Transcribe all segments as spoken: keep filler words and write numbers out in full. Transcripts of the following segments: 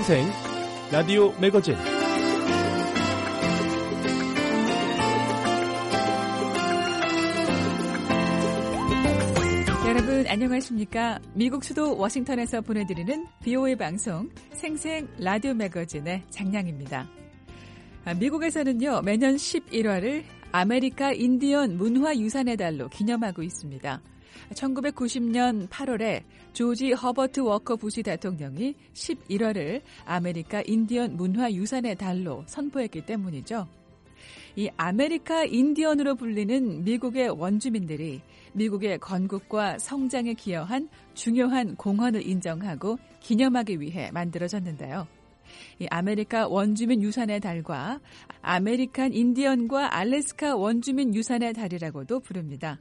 생생 라디오 매거진 여러분 안녕하십니까? 미국 수도 워싱턴에서 보내드리는 비오에이 방송 생생 라디오 매거진의 장량입니다. 미국에서는요 매년 십일월을 아메리카 인디언 문화유산의 달로 기념하고 있습니다. 천구백구십 년 팔월에 조지 허버트 워커 부시 대통령이 십일월을 아메리카 인디언 문화유산의 달로 선포했기 때문이죠. 이 아메리카 인디언으로 불리는 미국의 원주민들이 미국의 건국과 성장에 기여한 중요한 공헌을 인정하고 기념하기 위해 만들어졌는데요. 이 아메리카 원주민 유산의 달과 아메리칸 인디언과 알래스카 원주민 유산의 달이라고도 부릅니다.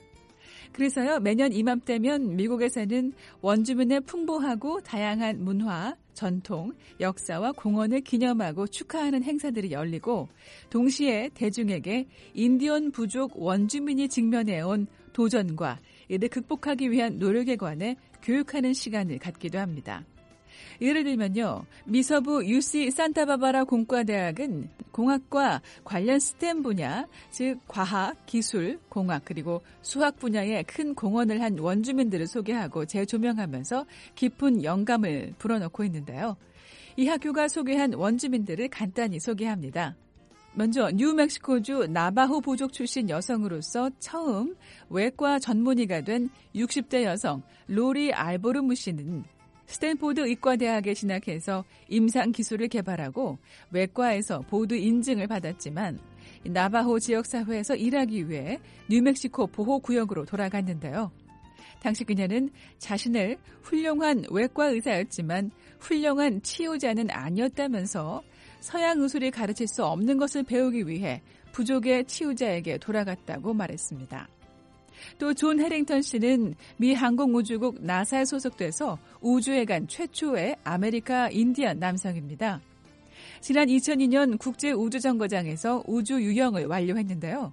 그래서요 매년 이맘때면 미국에서는 원주민의 풍부하고 다양한 문화, 전통, 역사와 공헌을 기념하고 축하하는 행사들이 열리고 동시에 대중에게 인디언 부족 원주민이 직면해온 도전과 이를 극복하기 위한 노력에 관해 교육하는 시간을 갖기도 합니다. 예를 들면요. 미서부 유씨 산타바바라 공과대학은 공학과 관련 스템 분야, 즉 과학, 기술, 공학 그리고 수학 분야에 큰 공헌을 한 원주민들을 소개하고 재조명하면서 깊은 영감을 불어넣고 있는데요. 이 학교가 소개한 원주민들을 간단히 소개합니다. 먼저 뉴멕시코주 나바호 부족 출신 여성으로서 처음 외과 전문의가 된 육십 대 여성 로리 알보르무 씨는 스탠포드 의과대학에 진학해서 임상 기술을 개발하고 외과에서 보드 인증을 받았지만 나바호 지역사회에서 일하기 위해 뉴멕시코 보호구역으로 돌아갔는데요. 당시 그녀는 자신을 훌륭한 외과 의사였지만 훌륭한 치유자는 아니었다면서 서양 의술이 가르칠 수 없는 것을 배우기 위해 부족의 치유자에게 돌아갔다고 말했습니다. 또 존 해링턴 씨는 미 항공우주국 나사에 소속돼서 우주에 간 최초의 아메리카 인디언 남성입니다. 지난 이천이 년 국제우주정거장에서 우주 유영을 완료했는데요.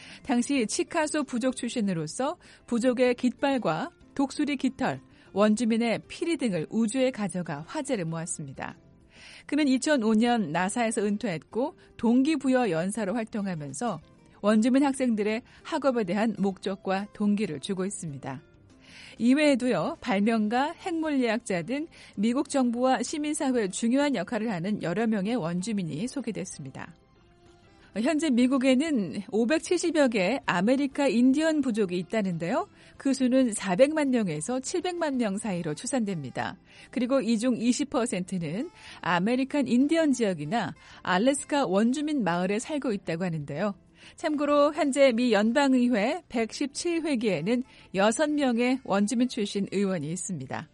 당시 치카소 부족 출신으로서 부족의 깃발과 독수리 깃털, 원주민의 피리 등을 우주에 가져가 화제를 모았습니다. 그는 이천오 년 나사에서 은퇴했고 동기부여 연사로 활동하면서 원주민 학생들의 학업에 대한 목적과 동기를 주고 있습니다. 이외에도요, 발명가, 핵물리학자 등 미국 정부와 시민사회에 중요한 역할을 하는 여러 명의 원주민이 소개됐습니다. 현재 미국에는 오백칠십여 개의 아메리카 인디언 부족이 있다는데요. 그 수는 사백만 명에서 칠백만 명 사이로 추산됩니다. 그리고 이 중 이십 퍼센트는 아메리칸 인디언 지역이나 알래스카 원주민 마을에 살고 있다고 하는데요. 참고로 현재 미 연방의회 백십칠 회기에는 여섯 명의 원주민 출신 의원이 있습니다.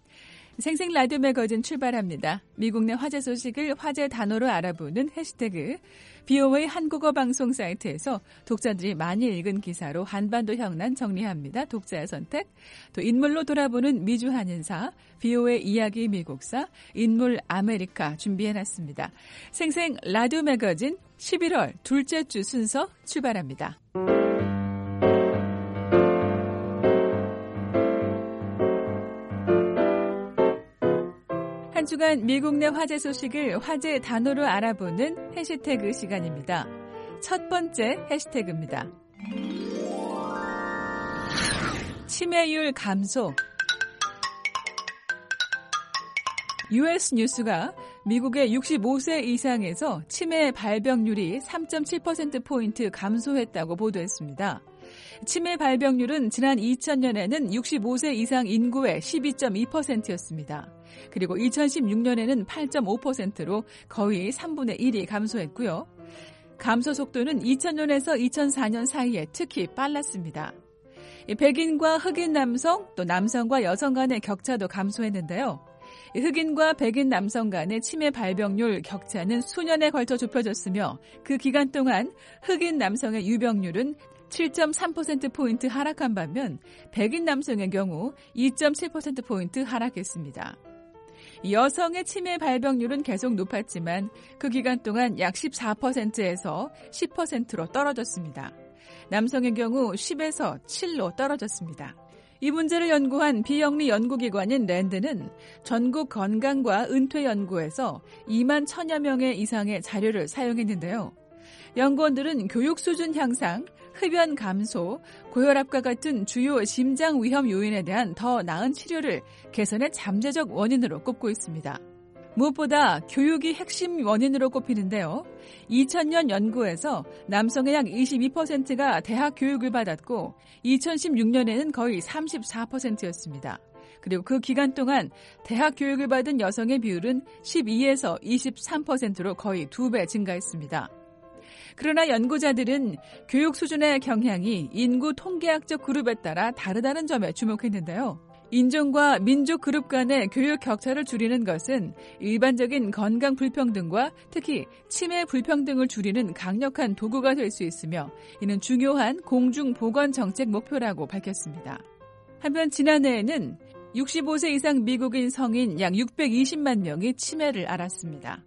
생생 라디오 매거진 출발합니다. 미국 내 화제 소식을 화제 단어로 알아보는 해시태그 비오에이 한국어 방송 사이트에서 독자들이 많이 읽은 기사로 한반도 현안 정리합니다. 독자의 선택, 또 인물로 돌아보는 미주 한인사, 비오에이 이야기 미국사, 인물 아메리카 준비해놨습니다. 생생 라디오 매거진 십일월 둘째 주 순서 출발합니다. 한 주간 미국 내 화제 소식을 화제 단어로 알아보는 해시태그 시간입니다. 첫 번째 해시태그입니다. 치매율 감소. 유에스 뉴스가 미국의 육십오 세 이상에서 치매 발병률이 삼 점 칠 퍼센트포인트 감소했다고 보도했습니다. 치매 발병률은 지난 이천 년에는 육십오 세 이상 인구의 십이 점 이 퍼센트였습니다. 그리고 이천십육 년에는 팔 점 오 퍼센트로 거의 삼분의 일이 감소했고요. 감소 속도는 이천 년에서 이천사 년 사이에 특히 빨랐습니다. 백인과 흑인 남성, 또 남성과 여성 간의 격차도 감소했는데요. 흑인과 백인 남성 간의 치매 발병률 격차는 수년에 걸쳐 좁혀졌으며 그 기간 동안 흑인 남성의 유병률은 칠 점 삼 퍼센트포인트 하락한 반면 백인 남성의 경우 이 점 칠 퍼센트포인트 하락했습니다. 여성의 치매 발병률은 계속 높았지만 그 기간 동안 약 십사 퍼센트에서 십 퍼센트로 떨어졌습니다. 남성의 경우 십에서 칠로 떨어졌습니다. 이 문제를 연구한 비영리 연구기관인 랜드는 전국 건강과 은퇴 연구에서 이만 천여 명의 이상의 자료를 사용했는데요. 연구원들은 교육 수준 향상, 흡연 감소, 고혈압과 같은 주요 심장 위험 요인에 대한 더 나은 치료를 개선의 잠재적 원인으로 꼽고 있습니다. 무엇보다 교육이 핵심 원인으로 꼽히는데요. 이천 년 연구에서 남성의 약 이십이 퍼센트가 대학 교육을 받았고 이천십육 년에는 거의 삼십사 퍼센트였습니다. 그리고 그 기간 동안 대학 교육을 받은 여성의 비율은 십이에서 이십삼 퍼센트로 거의 두 배 증가했습니다. 그러나 연구자들은 교육 수준의 경향이 인구 통계학적 그룹에 따라 다르다는 점에 주목했는데요. 인종과 민족 그룹 간의 교육 격차를 줄이는 것은 일반적인 건강 불평등과 특히 치매 불평등을 줄이는 강력한 도구가 될 수 있으며 이는 중요한 공중보건 정책 목표라고 밝혔습니다. 한편 지난해에는 육십오 세 이상 미국인 성인 약 육백이십만 명이 치매를 앓았습니다.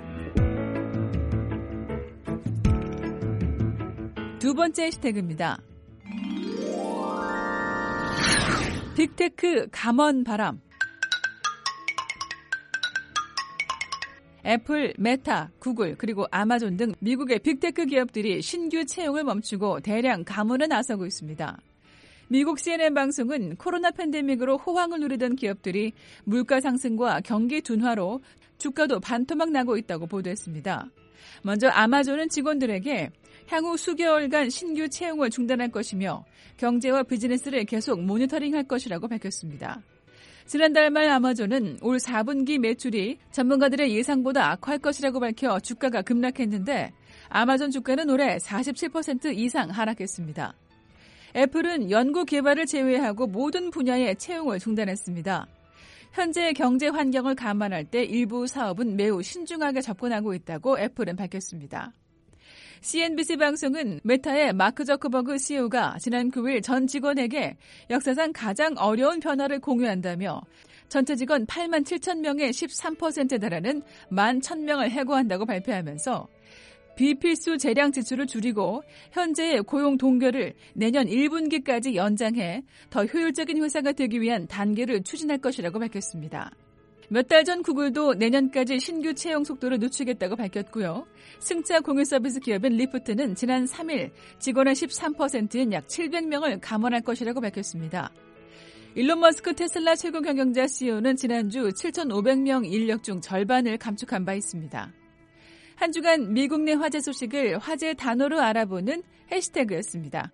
두 번째 해시태그입니다. 빅테크 감원 바람. 애플, 메타, 구글, 그리고 아마존 등 미국의 빅테크 기업들이 신규 채용을 멈추고 대량 감원에 나서고 있습니다. 미국 씨엔엔 방송은 코로나 팬데믹으로 호황을 누리던 기업들이 물가 상승과 경기 둔화로 주가도 반토막 나고 있다고 보도했습니다. 먼저 아마존은 직원들에게 향후 수개월간 신규 채용을 중단할 것이며 경제와 비즈니스를 계속 모니터링할 것이라고 밝혔습니다. 지난달 말 아마존은 올 사 분기 매출이 전문가들의 예상보다 악화할 것이라고 밝혀 주가가 급락했는데 아마존 주가는 올해 사십칠 퍼센트 이상 하락했습니다. 애플은 연구 개발을 제외하고 모든 분야의 채용을 중단했습니다. 현재 경제 환경을 감안할 때 일부 사업은 매우 신중하게 접근하고 있다고 애플은 밝혔습니다. 씨엔비씨 방송은 메타의 마크 저커버그 씨이오가 지난 구 일 전 직원에게 역사상 가장 어려운 변화를 공유한다며 전체 직원 팔만 칠천 명의 십삼 퍼센트에 달하는 만 천 명을 해고한다고 발표하면서 비필수 재량 지출을 줄이고 현재의 고용 동결을 내년 일 분기까지 연장해 더 효율적인 회사가 되기 위한 단계를 추진할 것이라고 밝혔습니다. 몇 달 전 구글도 내년까지 신규 채용 속도를 늦추겠다고 밝혔고요. 승차 공유 서비스 기업인 리프트는 지난 삼 일 직원의 십삼 퍼센트인 약 칠백 명을 감원할 것이라고 밝혔습니다. 일론 머스크 테슬라 최고 경영자 씨이오는 지난주 칠천오백 명 인력 중 절반을 감축한 바 있습니다. 한 주간 미국 내 화제 소식을 화제 단어로 알아보는 해시태그였습니다.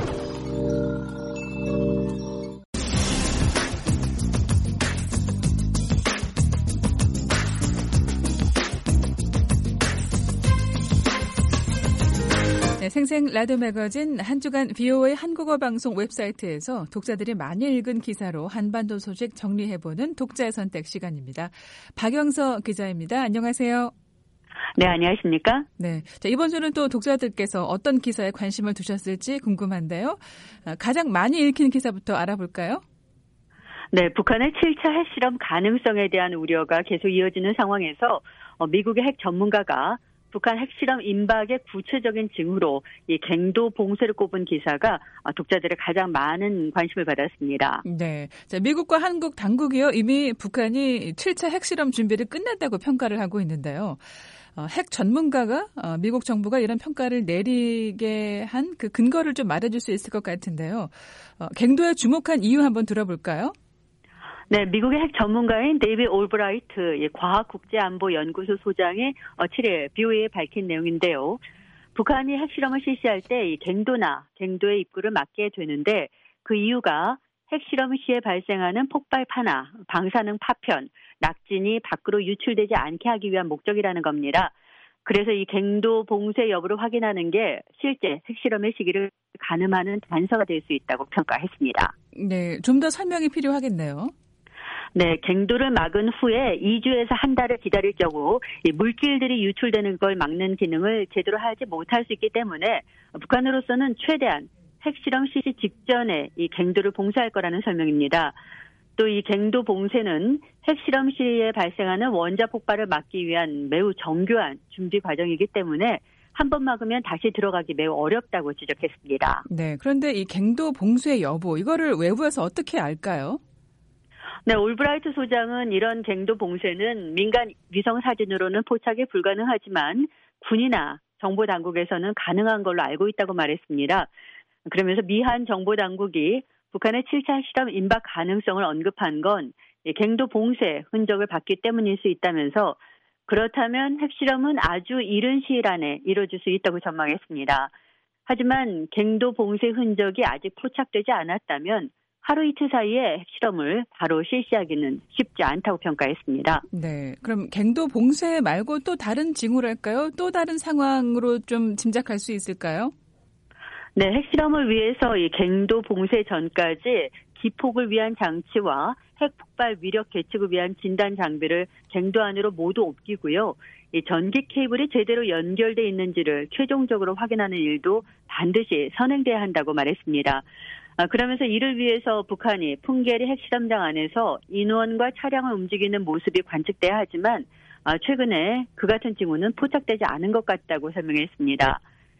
네, 생생 라디오 매거진 한 주간 비오에이 한국어 방송 웹사이트에서 독자들이 많이 읽은 기사로 한반도 소식 정리해보는 독자의 선택 시간입니다. 박영서 기자입니다. 안녕하세요. 네, 안녕하십니까? 네, 자, 이번 주는 또 독자들께서 어떤 기사에 관심을 두셨을지 궁금한데요. 가장 많이 읽힌 기사부터 알아볼까요? 네, 북한의 칠 차 핵실험 가능성에 대한 우려가 계속 이어지는 상황에서 미국의 핵 전문가가 북한 핵실험 임박의 구체적인 징후로 이 갱도 봉쇄를 꼽은 기사가 독자들의 가장 많은 관심을 받았습니다. 네, 자, 미국과 한국 당국이요 이미 북한이 칠 차 핵실험 준비를 끝냈다고 평가를 하고 있는데요. 어, 핵 전문가가 어, 미국 정부가 이런 평가를 내리게 한 그 근거를 좀 말해줄 수 있을 것 같은데요. 어, 갱도에 주목한 이유 한번 들어볼까요? 네, 미국의 핵 전문가인 데이비드 올브라이트 과학국제안보연구소 소장이 칠 일 비오에이에 밝힌 내용인데요. 북한이 핵실험을 실시할 때 이 갱도나 갱도의 입구를 막게 되는데 그 이유가 핵실험 시에 발생하는 폭발파나 방사능 파편, 낙진이 밖으로 유출되지 않게 하기 위한 목적이라는 겁니다. 그래서 이 갱도 봉쇄 여부를 확인하는 게 실제 핵실험의 시기를 가늠하는 단서가 될 수 있다고 평가했습니다. 네, 좀 더 설명이 필요하겠네요. 네, 갱도를 막은 후에 이 주에서 한 달을 기다릴 경우 이 물질들이 유출되는 걸 막는 기능을 제대로 하지 못할 수 있기 때문에 북한으로서는 최대한 핵실험 실시 직전에 이 갱도를 봉쇄할 거라는 설명입니다. 또 이 갱도 봉쇄는 핵실험 시에 발생하는 원자 폭발을 막기 위한 매우 정교한 준비 과정이기 때문에 한 번 막으면 다시 들어가기 매우 어렵다고 지적했습니다. 네, 그런데 이 갱도 봉쇄의 여부, 이거를 외부에서 어떻게 알까요? 네, 올브라이트 소장은 이런 갱도 봉쇄는 민간 위성 사진으로는 포착이 불가능하지만 군이나 정보 당국에서는 가능한 걸로 알고 있다고 말했습니다. 그러면서 미한 정보 당국이 북한의 칠 차 실험 임박 가능성을 언급한 건 갱도 봉쇄 흔적을 봤기 때문일 수 있다면서 그렇다면 핵실험은 아주 이른 시일 안에 이뤄질 수 있다고 전망했습니다. 하지만 갱도 봉쇄 흔적이 아직 포착되지 않았다면 하루 이틀 사이에 핵실험을 바로 실시하기는 쉽지 않다고 평가했습니다. 네, 그럼 갱도 봉쇄 말고 또 다른 징후랄까요? 또 다른 상황으로 좀 짐작할 수 있을까요? 네, 핵실험을 위해서 이 갱도 봉쇄 전까지 기폭을 위한 장치와 핵폭발 위력 계측을 위한 진단 장비를 갱도 안으로 모두 옮기고요. 이 전기 케이블이 제대로 연결돼 있는지를 최종적으로 확인하는 일도 반드시 선행돼야 한다고 말했습니다. 그러면서 이를 위해서 북한이 풍계리 핵실험장 안에서 인원과 차량을 움직이는 모습이 관측돼야 하지만 최근에 그 같은 징후는 포착되지 않은 것 같다고 설명했습니다.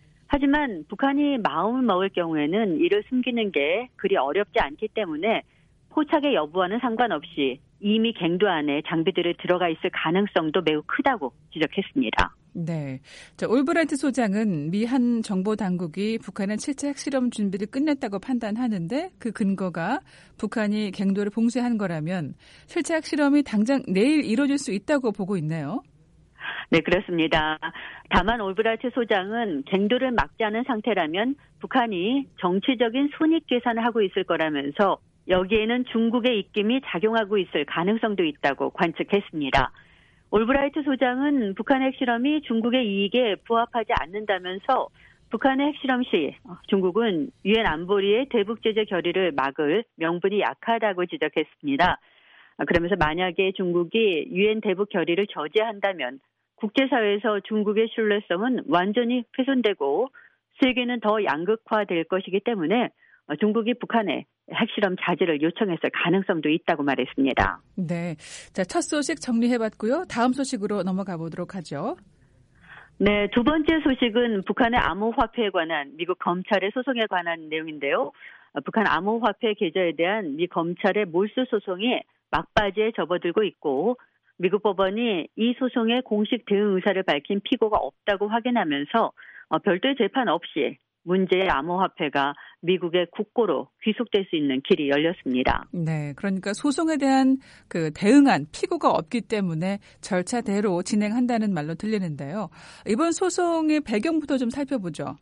하지만 북한이 마음을 먹을 경우에는 이를 숨기는 게 그리 어렵지 않기 때문에 포착의 여부와는 상관없이 이미 갱도 안에 장비들이 들어가 있을 가능성도 매우 크다고 지적했습니다. 네. 자, 올브라이트 소장은 미 한 정보 당국이 북한의 칠 차 핵실험 준비를 끝냈다고 판단하는데 그 근거가 북한이 갱도를 봉쇄한 거라면 칠 차 핵실험이 당장 내일 이루어질 수 있다고 보고 있네요. 네, 그렇습니다. 다만 올브라이트 소장은 갱도를 막지 않은 상태라면 북한이 정치적인 손익 계산을 하고 있을 거라면서 여기에는 중국의 입김이 작용하고 있을 가능성도 있다고 관측했습니다. 올브라이트 소장은 북한 핵실험이 중국의 이익에 부합하지 않는다면서 북한의 핵실험 시 중국은 유엔 안보리의 대북 제재 결의를 막을 명분이 약하다고 지적했습니다. 그러면서 만약에 중국이 유엔 대북 결의를 저지한다면 국제사회에서 중국의 신뢰성은 완전히 훼손되고 세계는 더 양극화될 것이기 때문에 중국이 북한에 핵실험 자제를 요청했을 가능성도 있다고 말했습니다. 네, 자, 첫 소식 정리해봤고요. 다음 소식으로 넘어가 보도록 하죠. 네, 두 번째 소식은 북한의 암호화폐에 관한 미국 검찰의 소송에 관한 내용인데요. 북한 암호화폐 계좌에 대한 미 검찰의 몰수 소송이 막바지에 접어들고 있고 미국 법원이 이 소송에 공식 대응 의사를 밝힌 피고가 없다고 확인하면서 별도의 재판 없이 문제의 암호화폐가 미국의 국고로 귀속될 수 있는 길이 열렸습니다. 네, 그러니까 소송에 대한 그 대응안 피고가 없기 때문에 절차대로 진행한다는 말로 들리는데요. 이번 소송의 배경부터 좀 살펴보죠.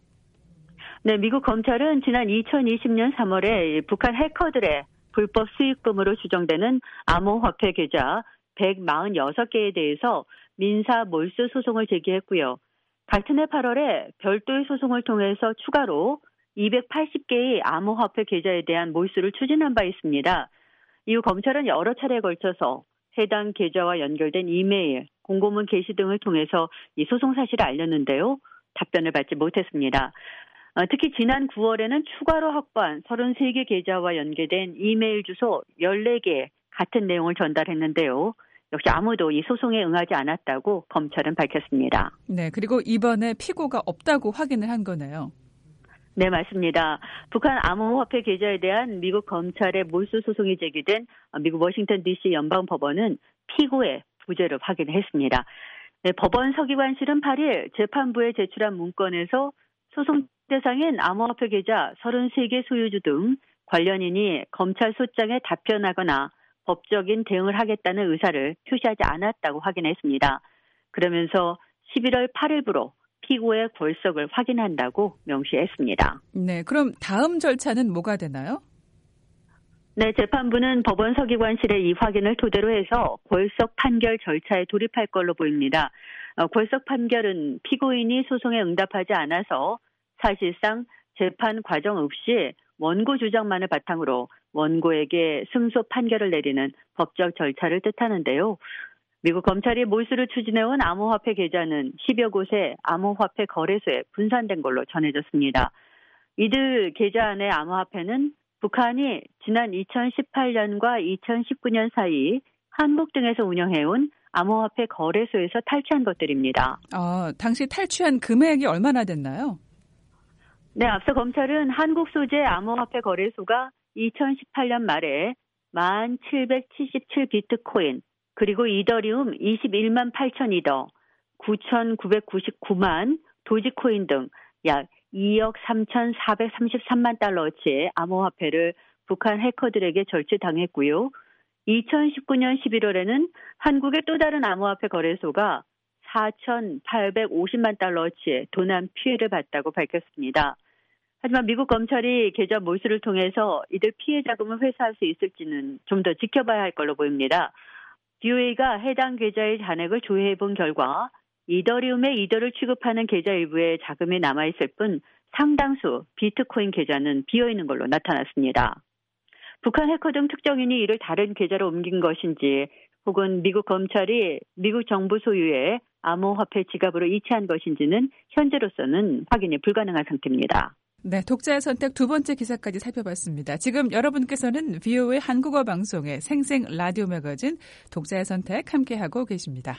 네, 미국 검찰은 지난 이천이십 년 삼월에 북한 해커들의 불법 수익금으로 추정되는 암호화폐 계좌 백사십육 개에 대해서 민사 몰수 소송을 제기했고요. 같은 해 팔월에 별도의 소송을 통해서 추가로 이백팔십 개의 암호화폐 계좌에 대한 몰수를 추진한 바 있습니다. 이후 검찰은 여러 차례에 걸쳐서 해당 계좌와 연결된 이메일, 공고문 게시 등을 통해서 이 소송 사실을 알렸는데요. 답변을 받지 못했습니다. 특히 지난 구월에는 추가로 확보한 서른세 개 계좌와 연계된 이메일 주소 열네 개 같은 내용을 전달했는데요. 역시 아무도 이 소송에 응하지 않았다고 검찰은 밝혔습니다. 네, 그리고 이번에 피고가 없다고 확인을 한 거네요. 네, 맞습니다. 북한 암호화폐 계좌에 대한 미국 검찰의 몰수 소송이 제기된 미국 워싱턴 디씨 연방법원은 피고의 부재를 확인했습니다. 네, 법원 서기관실은 팔 일 재판부에 제출한 문건에서 소송 대상인 암호화폐 계좌 서른세 개 소유주 등 관련인이 검찰 소장에 답변하거나 법적인 대응을 하겠다는 의사를 표시하지 않았다고 확인했습니다. 그러면서 십일월 팔일부로 피고의 골석을 확인한다고 명시했습니다. 네, 그럼 다음 절차는 뭐가 되나요? 네, 재판부는 법원 서기관실의 이 확인을 토대로 해서 골석 판결 절차에 돌입할 걸로 보입니다. 어, 골석 판결은 피고인이 소송에 응답하지 않아서 사실상 재판 과정 없이 원고 주장만을 바탕으로 원고에게 승소 판결을 내리는 법적 절차를 뜻하는데요. 미국 검찰이 몰수를 추진해온 암호화폐 계좌는 십여 곳의 암호화폐 거래소에 분산된 걸로 전해졌습니다. 이들 계좌 안의 암호화폐는 북한이 지난 이천십팔 년과 이천십구 년 사이 한국 등에서 운영해온 암호화폐 거래소에서 탈취한 것들입니다. 아, 당시 탈취한 금액이 얼마나 됐나요? 네, 앞서 검찰은 한국 소재 암호화폐 거래소가 이천십팔 년 말에 만 칠백칠십칠 비트코인, 그리고 이더리움 이십일만 팔천 이더, 구천구백구십구만 도지코인 등 약 이억 삼천사백삼십삼만 달러어치의 암호화폐를 북한 해커들에게 절취당했고요. 이천십구 년 십일월에는 한국의 또 다른 암호화폐 거래소가 사천팔백오십만 달러어치의 도난 피해를 봤다고 밝혔습니다. 하지만 미국 검찰이 계좌 몰수를 통해서 이들 피해 자금을 회수할 수 있을지는 좀 더 지켜봐야 할 걸로 보입니다. 비오에이가 해당 계좌의 잔액을 조회해 본 결과 이더리움의 이더를 취급하는 계좌 일부에 자금이 남아있을 뿐 상당수 비트코인 계좌는 비어있는 걸로 나타났습니다. 북한 해커 등 특정인이 이를 다른 계좌로 옮긴 것인지 혹은 미국 검찰이 미국 정부 소유의 암호화폐 지갑으로 이체한 것인지는 현재로서는 확인이 불가능한 상태입니다. 네, 독자의 선택 두 번째 기사까지 살펴봤습니다. 지금 여러분께서는 비오에이 한국어 방송의 생생 라디오 매거진 독자의 선택 함께하고 계십니다.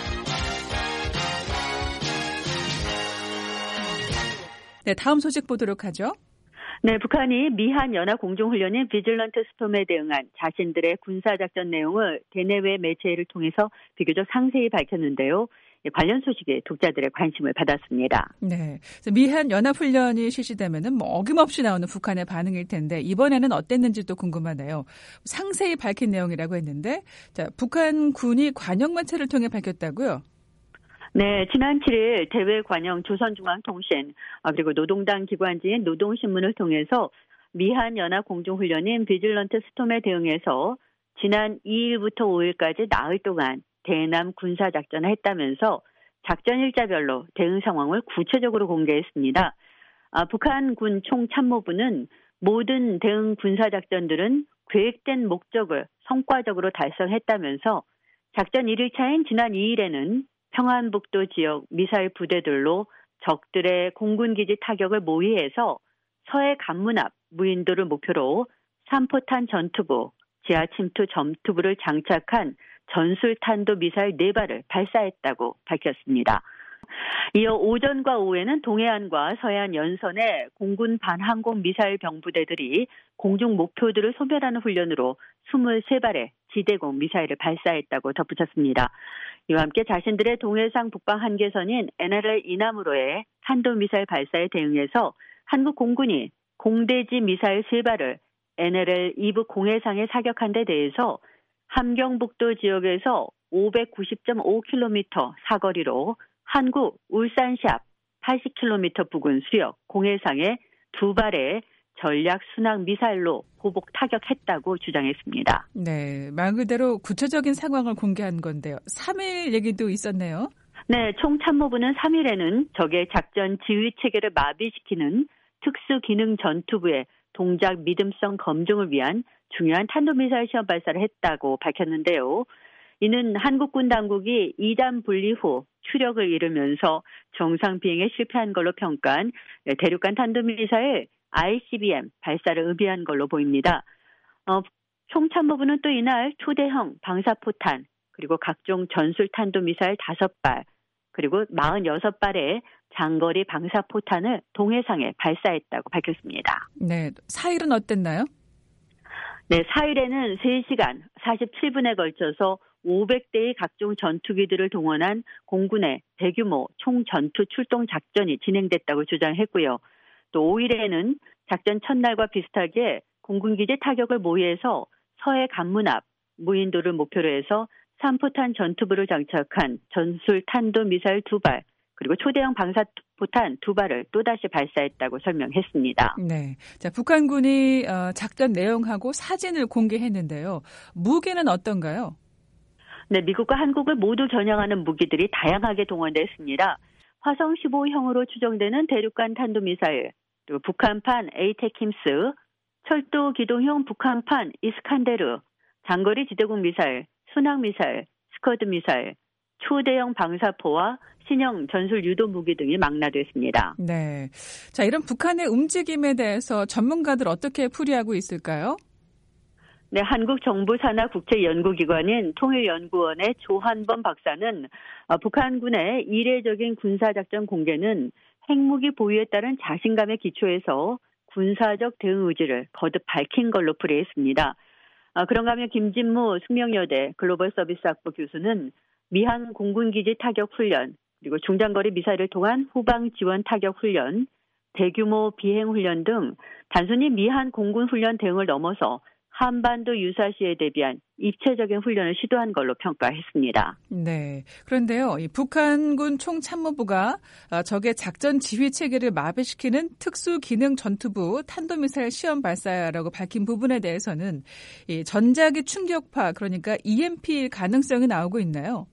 네, 다음 소식 보도록 하죠. 네, 북한이 미한 연합 공중훈련인 비질런트 스톰에 대응한 자신들의 군사작전 내용을 대내외 매체를 통해서 비교적 상세히 밝혔는데요. 관련 소식에 독자들의 관심을 받았습니다. 네, 미한 연합훈련이 실시되면은 뭐 어김없이 나오는 북한의 반응일 텐데 이번에는 어땠는지도 궁금하네요. 상세히 밝힌 내용이라고 했는데, 자, 북한 군이 관영 매체를 통해 밝혔다고요? 네, 지난 칠일 대외 관영 조선중앙통신 그리고 노동당 기관지인 노동신문을 통해서 미한 연합 공중훈련인 비질런트 스톰에 대응해서 지난 이일부터 오일까지 나흘 동안 대남 군사작전을 했다면서 작전 일자별로 대응 상황을 구체적으로 공개했습니다. 아, 북한군 총참모부는 모든 대응 군사작전들은 계획된 목적을 성과적으로 달성했다면서 작전 일 일차인 지난 이일에는 평안북도 지역 미사일 부대들로 적들의 공군기지 타격을 모의해서 서해 관문 앞 무인도를 목표로 삼포탄 전투부, 지하침투 전투부를 장착한 전술탄도 미사일 네 발을 발사했다고 밝혔습니다. 이어 오전과 오후에는 동해안과 서해안 연선의 공군 반항공 미사일 병부대들이 공중 목표들을 소멸하는 훈련으로 이십삼 발의 지대공 미사일을 발사했다고 덧붙였습니다. 이와 함께 자신들의 동해상 북방 한계선인 엔엘엘 이남으로의 탄도미사일 발사에 대응해서 한국 공군이 공대지 미사일 세 발을 엔엘엘 이북 공해상에 사격한 데 대해서 함경북도 지역에서 오백구십 점 오 킬로미터 사거리로 한국 울산시 앞 팔십 킬로미터 부근 수역 공해상에 두 발의 전략 순항 미사일로 보복 타격했다고 주장했습니다. 네, 말 그대로 구체적인 상황을 공개한 건데요. 삼 일 얘기도 있었네요. 네, 총참모부는 삼 일에는 적의 작전 지휘 체계를 마비시키는 특수기능 전투부의 동작 믿음성 검증을 위한 중요한 탄도미사일 시험 발사를 했다고 밝혔는데요. 이는 한국군 당국이 이단 분리 후 추력을 잃으면서 정상 비행에 실패한 걸로 평가한 대륙간 탄도미사일 아이씨비엠 발사를 의미한 걸로 보입니다. 어, 총참모부는 또 이날 초대형 방사포탄, 그리고 각종 전술탄도미사일 다섯 발, 그리고 사십육 발의 장거리 방사포탄을 동해상에 발사했다고 밝혔습니다. 네, 사 일은 어땠나요? 네, 사 일에는 세 시간 사십칠 분에 걸쳐서 오백 대의 각종 전투기들을 동원한 공군의 대규모 총전투 출동 작전이 진행됐다고 주장했고요. 또 오 일에는 작전 첫날과 비슷하게 공군기지 타격을 모의해서 서해 관문 앞 무인도를 목표로 해서 삼포탄 전투부를 장착한 전술 탄도 미사일 두 발, 그리고 초대형 방사포탄 두 발을 또다시 발사했다고 설명했습니다. 네, 자, 북한군이 작전 내용하고 사진을 공개했는데요. 무기는 어떤가요? 네, 미국과 한국을 모두 겨냥하는 무기들이 다양하게 동원됐습니다. 화성 십오형으로 추정되는 대륙간 탄도미사일, 그리고 북한판 에이테킴스, 철도 기동형 북한판 이스칸데르, 장거리 지대공 미사일, 순항 미사일, 스커드 미사일, 초대형 방사포와 신형 전술 유도 무기 등이 망라됐습니다. 네, 자, 이런 북한의 움직임에 대해서 전문가들 어떻게 풀이하고 있을까요? 네, 한국정부산하국제연구기관인 통일연구원의 조한범 박사는 북한군의 이례적인 군사작전 공개는 핵무기 보유에 따른 자신감의 기초에서 군사적 대응 의지를 거듭 밝힌 걸로 풀이했습니다. 그런가 하면 김진무 숙명여대 글로벌서비스학부 교수는 미한 공군기지 타격훈련, 그리고 중장거리 미사일을 통한 후방 지원 타격훈련, 대규모 비행훈련 등 단순히 미한 공군훈련 대응을 넘어서 한반도 유사시에 대비한 입체적인 훈련을 시도한 걸로 평가했습니다. 네. 그런데요, 이 북한군 총참모부가 적의 작전 지휘 체계를 마비시키는 특수기능 전투부 탄도미사일 시험 발사라고 밝힌 부분에 대해서는 이 전자기 충격파, 그러니까 이엠피 가능성이 나오고 있나요?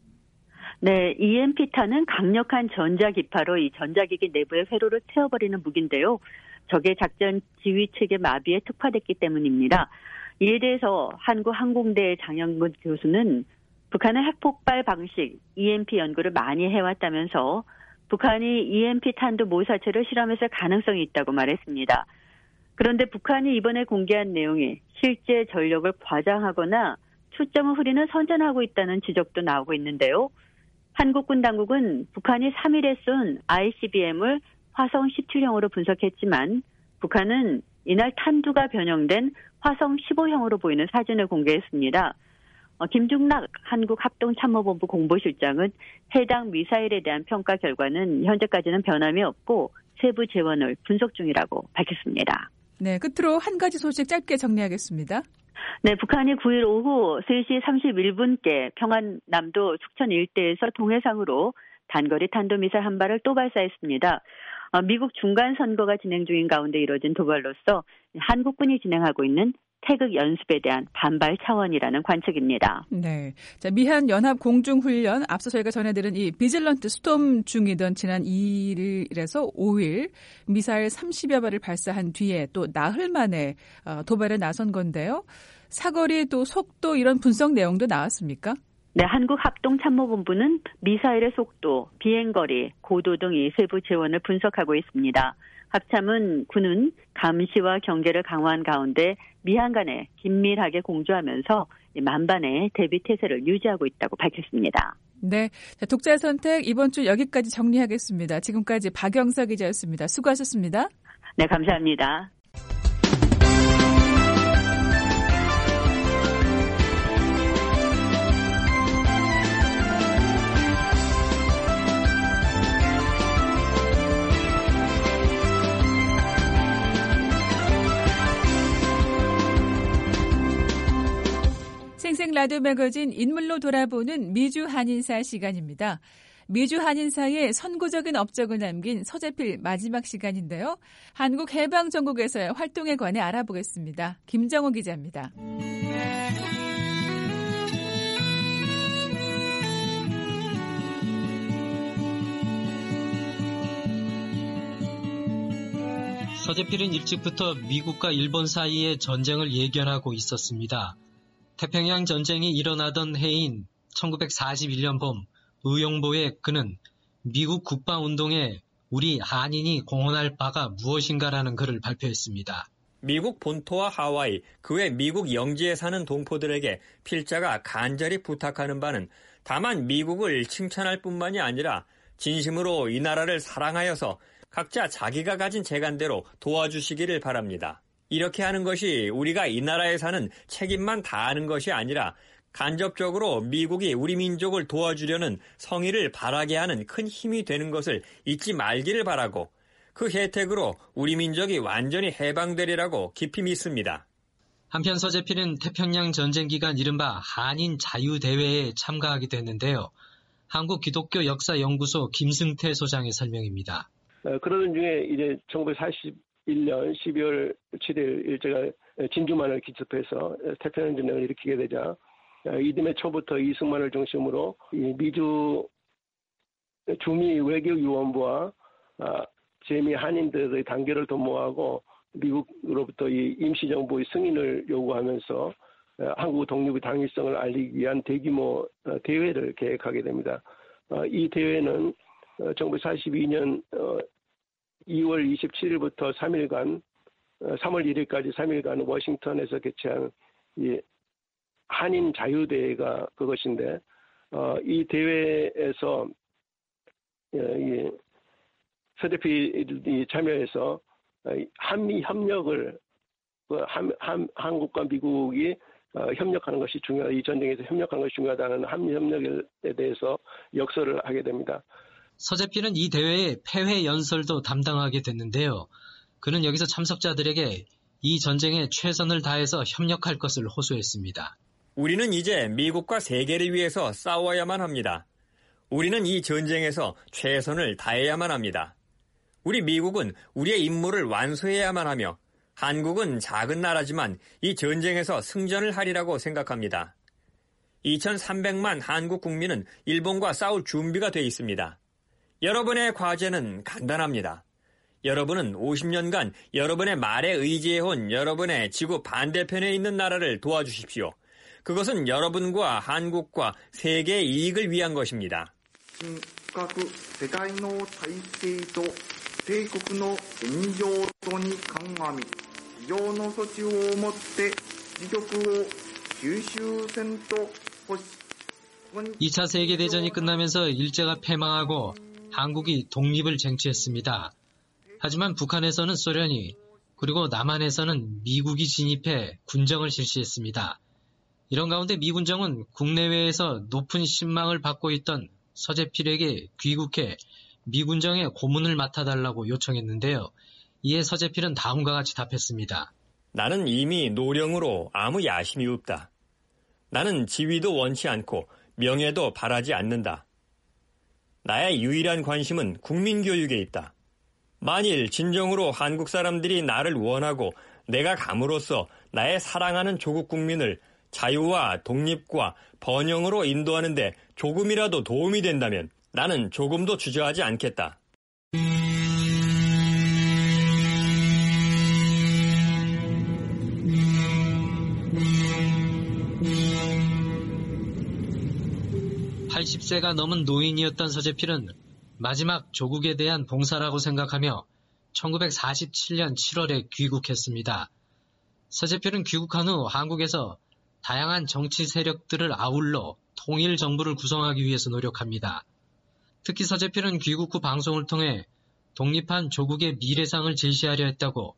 네, 이엠피탄은 강력한 전자기파로 이 전자기기 내부의 회로를 태워버리는 무기인데요. 적의 작전 지휘 체계 마비에 특화됐기 때문입니다. 이에 대해서 한국항공대 장영근 교수는 북한은 핵폭발 방식 이엠피 연구를 많이 해왔다면서 북한이 이엠피 탄도 모사체를 실험했을 가능성이 있다고 말했습니다. 그런데 북한이 이번에 공개한 내용이 실제 전력을 과장하거나 초점을 흐리는 선전하고 있다는 지적도 나오고 있는데요. 한국군 당국은 북한이 삼 일에 쏜 아이씨비엠을 화성 십칠형으로 분석했지만 북한은 이날 탄두가 변형된 화성 십오형으로 보이는 사진을 공개했습니다. 어, 김중락 한국합동참모본부 공보실장은 해당 미사일에 대한 평가 결과는 현재까지는 변함이 없고 세부 재원을 분석 중이라고 밝혔습니다. 네, 끝으로 한 가지 소식 짧게 정리하겠습니다. 네, 북한이 구 일 오후 세 시 삼십일 분께 평안남도 숙천 일대에서 동해상으로 단거리 탄도미사일 한 발을 또 발사했습니다. 미국 중간선거가 진행 중인 가운데 이뤄진 도발로서 한국군이 진행하고 있는 태극 연습에 대한 반발 차원이라는 관측입니다. 네, 자, 미한 연합 공중훈련 앞서 저희가 전해드린 이 비질런트 스톰 중이던 지난 이 일에서 오 일 미사일 삼십여 발을 발사한 뒤에 또 나흘 만에 도발에 나선 건데요. 사거리 또 속도 이런 분석 내용도 나왔습니까? 네, 한국합동참모본부는 미사일의 속도, 비행거리, 고도 등 이 세부 재원을 분석하고 있습니다. 합참은 군은 감시와 경계를 강화한 가운데 미한 간에 긴밀하게 공조하면서 만반의 대비 태세를 유지하고 있다고 밝혔습니다. 네, 자, 독자 선택 이번 주 여기까지 정리하겠습니다. 지금까지 박영서 기자였습니다. 수고하셨습니다. 네, 감사합니다. 생생 라디오 매거진 인물로 돌아보는 미주 한인사 시간입니다. 미주 한인사의 선구적인 업적을 남긴 서재필 마지막 시간인데요. 한국 해방 전국에서의 활동에 관해 알아보겠습니다. 김정호 기자입니다. 서재필은 일찍부터 미국과 일본 사이의 전쟁을 예견하고 있었습니다. 태평양 전쟁이 일어나던 해인 천구백사십일 년 봄 의용보에 그는 미국 국방운동에 우리 한인이 공헌할 바가 무엇인가라는 글을 발표했습니다. 미국 본토와 하와이, 그 외 미국 영지에 사는 동포들에게 필자가 간절히 부탁하는 바는 다만 미국을 칭찬할 뿐만이 아니라 진심으로 이 나라를 사랑하여서 각자 자기가 가진 재간대로 도와주시기를 바랍니다. 이렇게 하는 것이 우리가 이 나라에 사는 책임만 다하는 것이 아니라 간접적으로 미국이 우리 민족을 도와주려는 성의를 바라게 하는 큰 힘이 되는 것을 잊지 말기를 바라고 그 혜택으로 우리 민족이 완전히 해방되리라고 깊이 믿습니다. 한편 서재필은 태평양 전쟁 기간 이른바 한인 자유대회에 참가하게 됐는데요. 한국기독교역사연구소 김승태 소장의 설명입니다. 어, 그러던 중에 이제 천구백사십일 년 십이월 칠일 일제가 진주만을 기습해서 태평양 전쟁을 일으키게 되자 이듬해 초부터 이승만을 중심으로 이 미주 주미 외교위원부와 재미 한인들의 단결을 도모하고 미국으로부터 이 임시정부의 승인을 요구하면서 한국 독립의 당위성을 알리기 위한 대규모 대회를 계획하게 됩니다. 이 대회는 천구백사십이 년 이월 이십칠일부터 삼 일간, 삼월 일일까지 삼 일간 워싱턴에서 개최한 이 한인 자유대회가 그것인데 어, 이 대회에서 이 서대필이 참여해서 한미 협력을 한, 한, 한국과 미국이 어, 협력하는 것이 중요하다. 이 전쟁에서 협력하는 것이 중요하다는 한미 협력에 대해서 역설을 하게 됩니다. 서재필은 이 대회의 폐회 연설도 담당하게 됐는데요. 그는 여기서 참석자들에게 이 전쟁에 최선을 다해서 협력할 것을 호소했습니다. 우리는 이제 미국과 세계를 위해서 싸워야만 합니다. 우리는 이 전쟁에서 최선을 다해야만 합니다. 우리 미국은 우리의 임무를 완수해야만 하며 한국은 작은 나라지만 이 전쟁에서 승전을 하리라고 생각합니다. 이천삼백만 한국 국민은 일본과 싸울 준비가 돼 있습니다. 여러분의 과제는 간단합니다. 여러분은 오십 년간 여러분의 말에 의지해온 여러분의 지구 반대편에 있는 나라를 도와주십시오. 그것은 여러분과 한국과 세계의 이익을 위한 것입니다. 이 차 세계대전이 끝나면서 일제가 패망하고 한국이 독립을 쟁취했습니다. 하지만 북한에서는 소련이 그리고 남한에서는 미국이 진입해 군정을 실시했습니다. 이런 가운데 미 군정은 국내외에서 높은 신망을 받고 있던 서재필에게 귀국해 미 군정의 고문을 맡아달라고 요청했는데요. 이에 서재필은 다음과 같이 답했습니다. 나는 이미 노령으로 아무 야심이 없다. 나는 지위도 원치 않고 명예도 바라지 않는다. 나의 유일한 관심은 국민교육에 있다. 만일 진정으로 한국 사람들이 나를 원하고 내가 감으로써 나의 사랑하는 조국 국민을 자유와 독립과 번영으로 인도하는 데 조금이라도 도움이 된다면 나는 조금도 주저하지 않겠다. 팔십 세가 넘은 노인이었던 서재필은 마지막 조국에 대한 봉사라고 생각하며 천구백사십칠 년 칠월에 귀국했습니다. 서재필은 귀국한 후 한국에서 다양한 정치 세력들을 아울러 통일 정부를 구성하기 위해서 노력합니다. 특히 서재필은 귀국 후 방송을 통해 독립한 조국의 미래상을 제시하려 했다고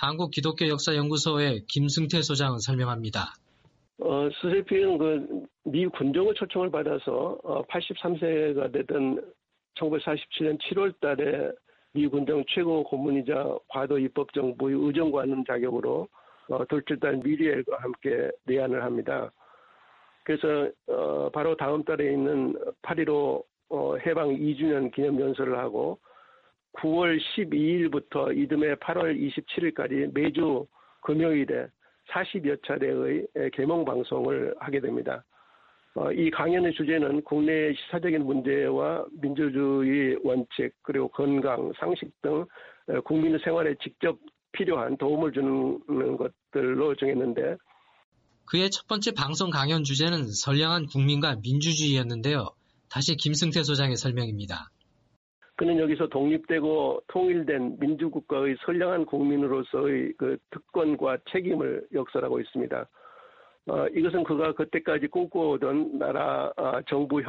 한국기독교역사연구소의 김승태 소장은 설명합니다. 어, 서재필은 그 미국 군정의 초청을 받아서 어, 팔십삼 세가 되던 천구백사십칠 년 칠월 달에 미 군정 최고 고문이자 과도 입법정부의 의정관원 자격으로 어, 둘째 달 미리엘과 함께 내한을 합니다. 그래서 어, 바로 다음 달에 있는 팔일오 어, 해방 이 주년 기념연설을 하고 구월 십이일부터 이듬해 팔월 이십칠일까지 매주 금요일에 사십여 차례의 개몽 방송을 하게 됩니다. 어, 이 강연의 주제는 국내의 시사적인 문제와 민주주의 원칙 그리고 건강, 상식 등 국민의 생활에 직접 필요한 도움을 주는 것들로 정했는데 그의 첫 번째 방송 강연 주제는 선량한 국민과 민주주의였는데요. 다시 김승태 소장의 설명입니다. 그는 여기서 독립되고 통일된 민주국가의 선량한 국민으로서의 그 특권과 책임을 역설하고 있습니다. 어, 이것은 그가 그때까지 꿈꿔오던 나라 어, 정부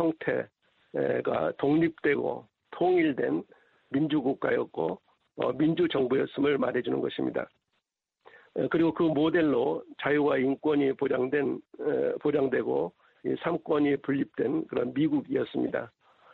형태가 독립되고 통일된 민주국가였고 어, 민주정부였음을 말해주는 것입니다. 어, 그리고 그 모델로 자유와 인권이 보장된, 어, 보장되고 이 삼권이 분립된 그런 미국이었습니다.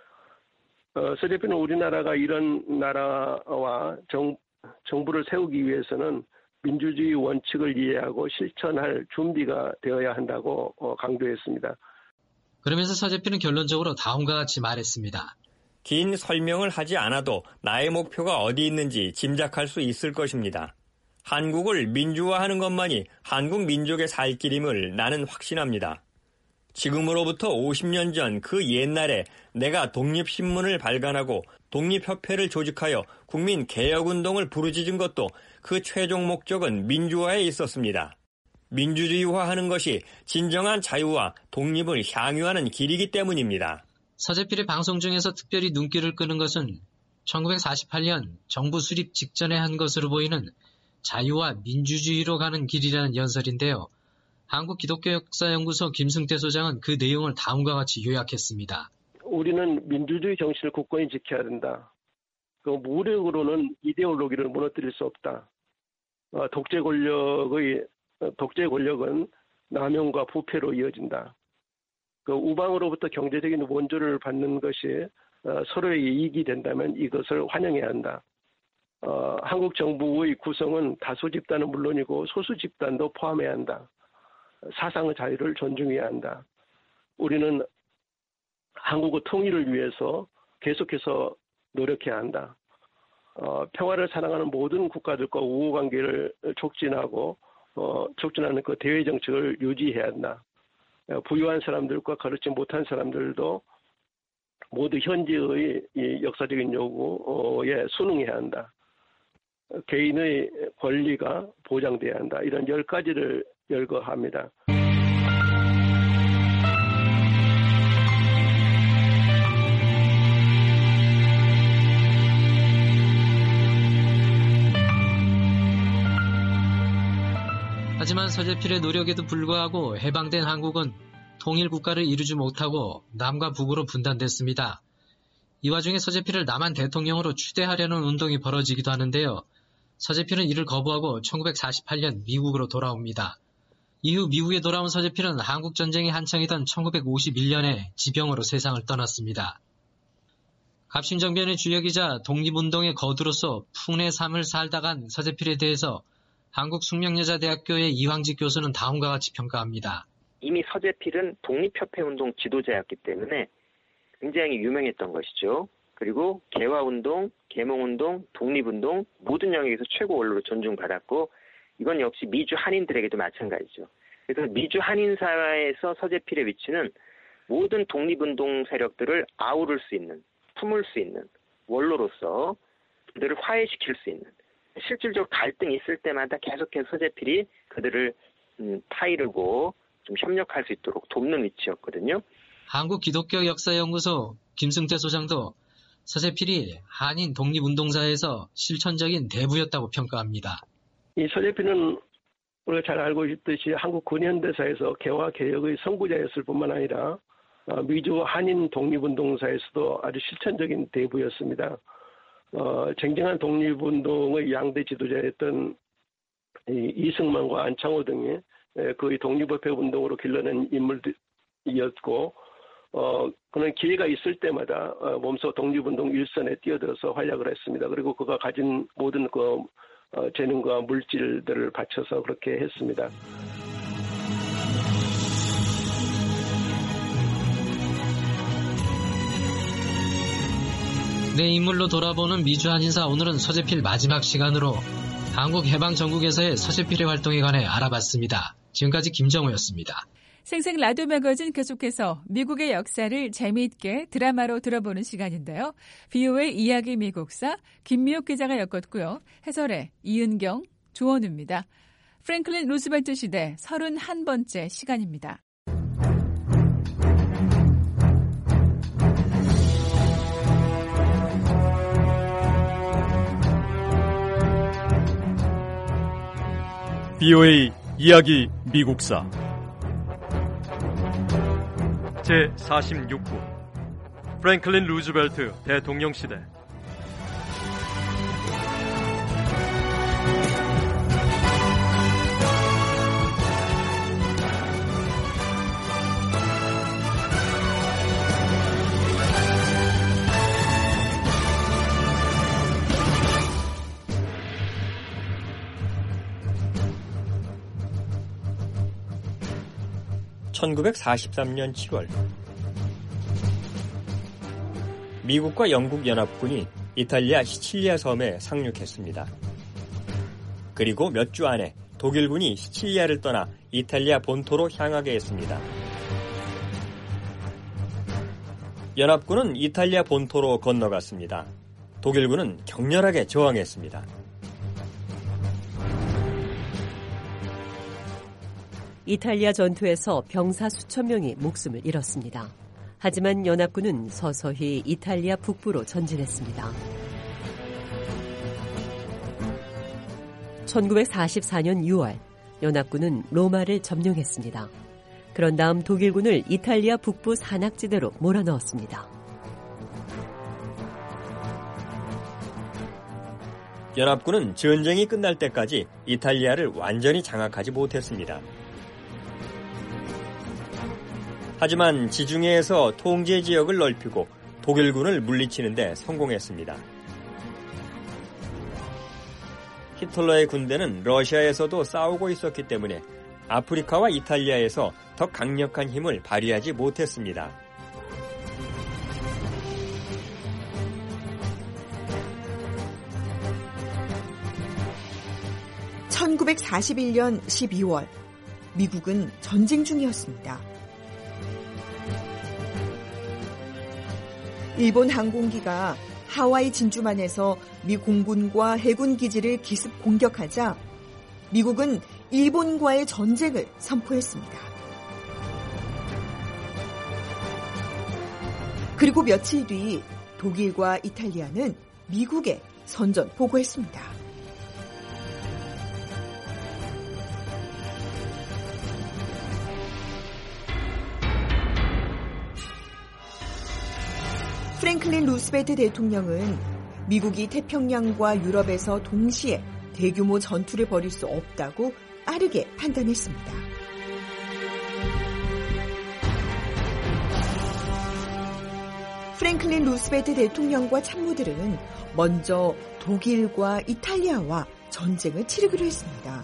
어, 서재필은 우리나라가 이런 나라와 정, 정부를 세우기 위해서는 민주주의 원칙을 이해하고 실천할 준비가 되어야 한다고 어, 강조했습니다. 그러면서 서재필은 결론적으로 다음과 같이 말했습니다. 긴 설명을 하지 않아도 나의 목표가 어디 있는지 짐작할 수 있을 것입니다. 한국을 민주화하는 것만이 한국 민족의 살 길임을 나는 확신합니다. 지금으로부터 오십 년 전 그 옛날에 내가 독립신문을 발간하고 독립협회를 조직하여 국민개혁운동을 부르짖은 것도 그 최종 목적은 민주화에 있었습니다. 민주주의화하는 것이 진정한 자유와 독립을 향유하는 길이기 때문입니다. 서재필의 방송 중에서 특별히 눈길을 끄는 것은 천구백사십팔 년 정부 수립 직전에 한 것으로 보이는 자유와 민주주의로 가는 길이라는 연설인데요. 한국기독교역사연구소 김승태 소장은 그 내용을 다음과 같이 요약했습니다. 우리는 민주주의 정신을 굳건히 지켜야 된다. 그 무력으로는 이데올로기를 무너뜨릴 수 없다. 어, 독재 권력의 독재 권력은 남용과 부패로 이어진다. 그 우방으로부터 경제적인 원조를 받는 것이 어, 서로의 이익이 된다면 이것을 환영해야 한다. 어, 한국 정부의 구성은 다수 집단은 물론이고 소수 집단도 포함해야 한다. 사상의 자유를 존중해야 한다. 우리는 한국의 통일을 위해서 계속해서 노력해야 한다. 어, 평화를 사랑하는 모든 국가들과 우호관계를 촉진하고 어, 촉진하는 그 대외 정책을 유지해야 한다. 부유한 사람들과 그렇지 못한 사람들도 모두 현재의 이 역사적인 요구에 순응해야 한다. 개인의 권리가 보장돼야 한다. 이런 열 가지를 열거합니다. 하지만 서재필의 노력에도 불구하고 해방된 한국은 통일국가를 이루지 못하고 남과 북으로 분단됐습니다. 이 와중에 서재필을 남한 대통령으로 추대하려는 운동이 벌어지기도 하는데요. 서재필은 이를 거부하고 천구백사십팔 년 미국으로 돌아옵니다. 이후 미국에 돌아온 서재필은 한국전쟁이 한창이던 천구백오십일 년에 지병으로 세상을 떠났습니다. 갑신정변의 주역이자 독립운동의 거두로서 풍의 삶을 살다 간 서재필에 대해서 한국숙명여자대학교의 이황직 교수는 다음과 같이 평가합니다. 이미 서재필은 독립협회운동 지도자였기 때문에 굉장히 유명했던 것이죠. 그리고 개화운동, 계몽운동, 독립운동 모든 영역에서 최고 원로로 존중받았고 이건 역시 미주 한인들에게도 마찬가지죠. 그래서 미주 한인 사회에서 서재필의 위치는 모든 독립운동 세력들을 아우를 수 있는, 품을 수 있는 원로로서 그들을 화해시킬 수 있는 실질적으로 갈등이 있을 때마다 계속해서 서재필이 그들을 음, 타이르고 좀 협력할 수 있도록 돕는 위치였거든요. 한국기독교역사연구소 김승태 소장도 서재필이 한인 독립운동사에서 실천적인 대부였다고 평가합니다. 이 서재필은 우리가 잘 알고 있듯이 한국 근현대사에서 개화 개혁의 선구자였을 뿐만 아니라 미주 한인 독립운동사에서도 아주 실천적인 대부였습니다. 어, 쟁쟁한 독립운동의 양대 지도자였던 이, 이승만과 안창호 등이 그 독립협회 운동으로 길러낸 인물이었고, 어, 그는 기회가 있을 때마다 어, 몸소 독립운동 일선에 뛰어들어서 활약을 했습니다. 그리고 그가 가진 모든 그 어, 재능과 물질들을 바쳐서 그렇게 했습니다. 내 인물로 돌아보는 미주 한인사, 오늘은 서재필 마지막 시간으로 한국 해방 전국에서의 서재필의 활동에 관해 알아봤습니다. 지금까지 김정우였습니다. 생생 라디오 매거진 계속해서 미국의 역사를 재미있게 드라마로 들어보는 시간인데요. 비오에이 이야기 미국사 김미옥 기자가 엮었고요. 해설의 이은경, 조원우입니다. 프랭클린 루스벨트 시대 서른한 번째 시간입니다. 비오에이 이야기 미국사 제사십육 부 프랭클린 루즈벨트 대통령 시대. 천구백사십삼 년 칠월 미국과 영국 연합군이 이탈리아 시칠리아 섬에 상륙했습니다. 그리고 몇 주 안에 독일군이 시칠리아를 떠나 이탈리아 본토로 향하게 했습니다. 연합군은 이탈리아 본토로 건너갔습니다. 독일군은 격렬하게 저항했습니다. 이탈리아 전투에서 병사 수천 명이 목숨을 잃었습니다. 하지만 연합군은 서서히 이탈리아 북부로 전진했습니다. 천구백사십사 년 유월 연합군은 로마를 점령했습니다. 그런 다음 독일군을 이탈리아 북부 산악지대로 몰아넣었습니다. 연합군은 전쟁이 끝날 때까지 이탈리아를 완전히 장악하지 못했습니다. 하지만 지중해에서 통제 지역을 넓히고 독일군을 물리치는 데 성공했습니다. 히틀러의 군대는 러시아에서도 싸우고 있었기 때문에 아프리카와 이탈리아에서 더 강력한 힘을 발휘하지 못했습니다. 천구백사십일 년 십이월, 미국은 전쟁 중이었습니다. 일본 항공기가 하와이 진주만에서 미 공군과 해군 기지를 기습 공격하자 미국은 일본과의 전쟁을 선포했습니다. 그리고 며칠 뒤 독일과 이탈리아는 미국에 선전 보고했습니다. 프랭클린 루스벨트 대통령은 미국이 태평양과 유럽에서 동시에 대규모 전투를 벌일 수 없다고 빠르게 판단했습니다. 프랭클린 루스벨트 대통령과 참모들은 먼저 독일과 이탈리아와 전쟁을 치르기로 했습니다.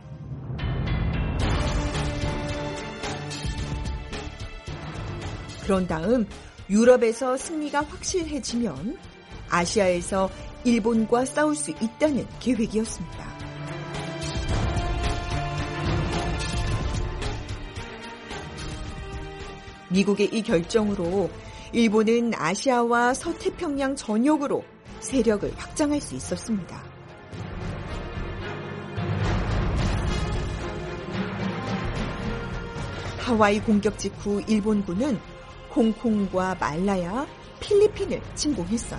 그런 다음 유럽에서 승리가 확실해지면 아시아에서 일본과 싸울 수 있다는 계획이었습니다. 미국의 이 결정으로 일본은 아시아와 서태평양 전역으로 세력을 확장할 수 있었습니다. 하와이 공격 직후 일본군은 홍콩과 말라야, 필리핀을 침공했어요.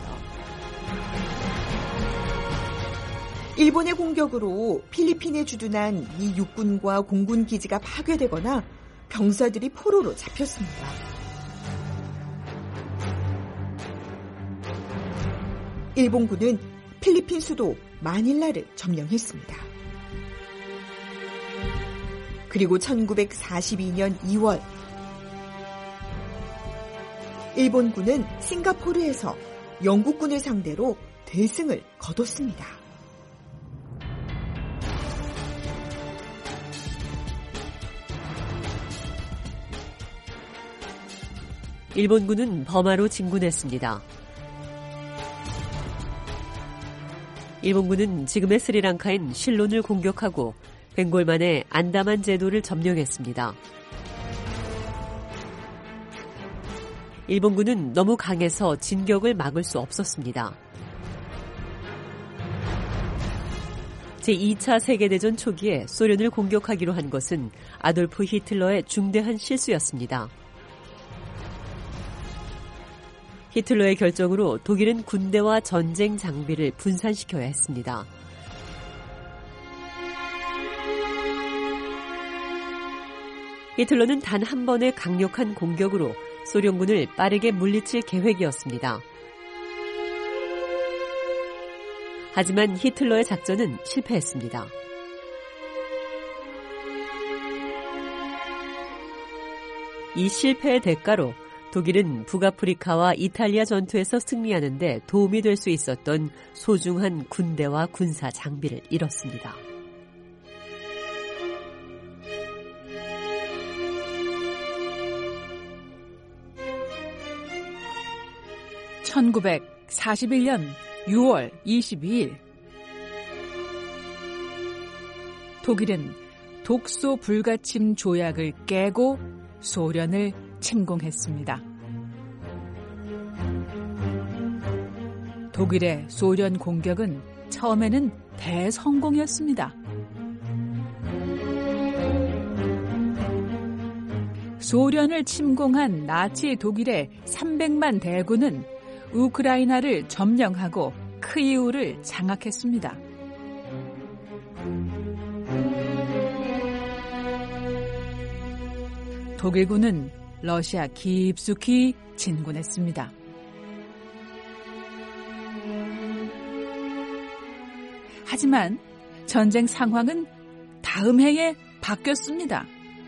일본의 공격으로 필리핀에 주둔한 미 육군과 공군 기지가 파괴되거나 병사들이 포로로 잡혔습니다. 일본군은 필리핀 수도 마닐라를 점령했습니다. 그리고 천구백사십이 년 이월 일본군은 싱가포르에서 영국군을 상대로 대승을 거뒀습니다. 일본군은 버마로 진군했습니다. 일본군은 지금의 스리랑카인 실론을 공격하고 벵골 만에 안다만 제도를 점령했습니다. 일본군은 너무 강해서 진격을 막을 수 없었습니다. 제이 차 세계대전 초기에 소련을 공격하기로 한 것은 아돌프 히틀러의 중대한 실수였습니다. 히틀러의 결정으로 독일은 군대와 전쟁 장비를 분산시켜야 했습니다. 히틀러는 단 한 번의 강력한 공격으로 소련군을 빠르게 물리칠 계획이었습니다. 하지만 히틀러의 작전은 실패했습니다. 이 실패의 대가로 독일은 북아프리카와 이탈리아 전투에서 승리하는 데 도움이 될 수 있었던 소중한 군대와 군사 장비를 잃었습니다. 천구백사십일 년 유월 이십이일 독일은 독소 불가침 조약을 깨고 소련을 침공했습니다. 독일의 소련 공격은 처음에는 대성공이었습니다. 소련을 침공한 나치 독일의 삼백만 대군은 우크라이나를 점령하고 크이우를 장악했습니다. 독일군은 러시아 깊숙이 진군했습니다. 하지만 전쟁 상황은 다음 해에 바뀌었습니다.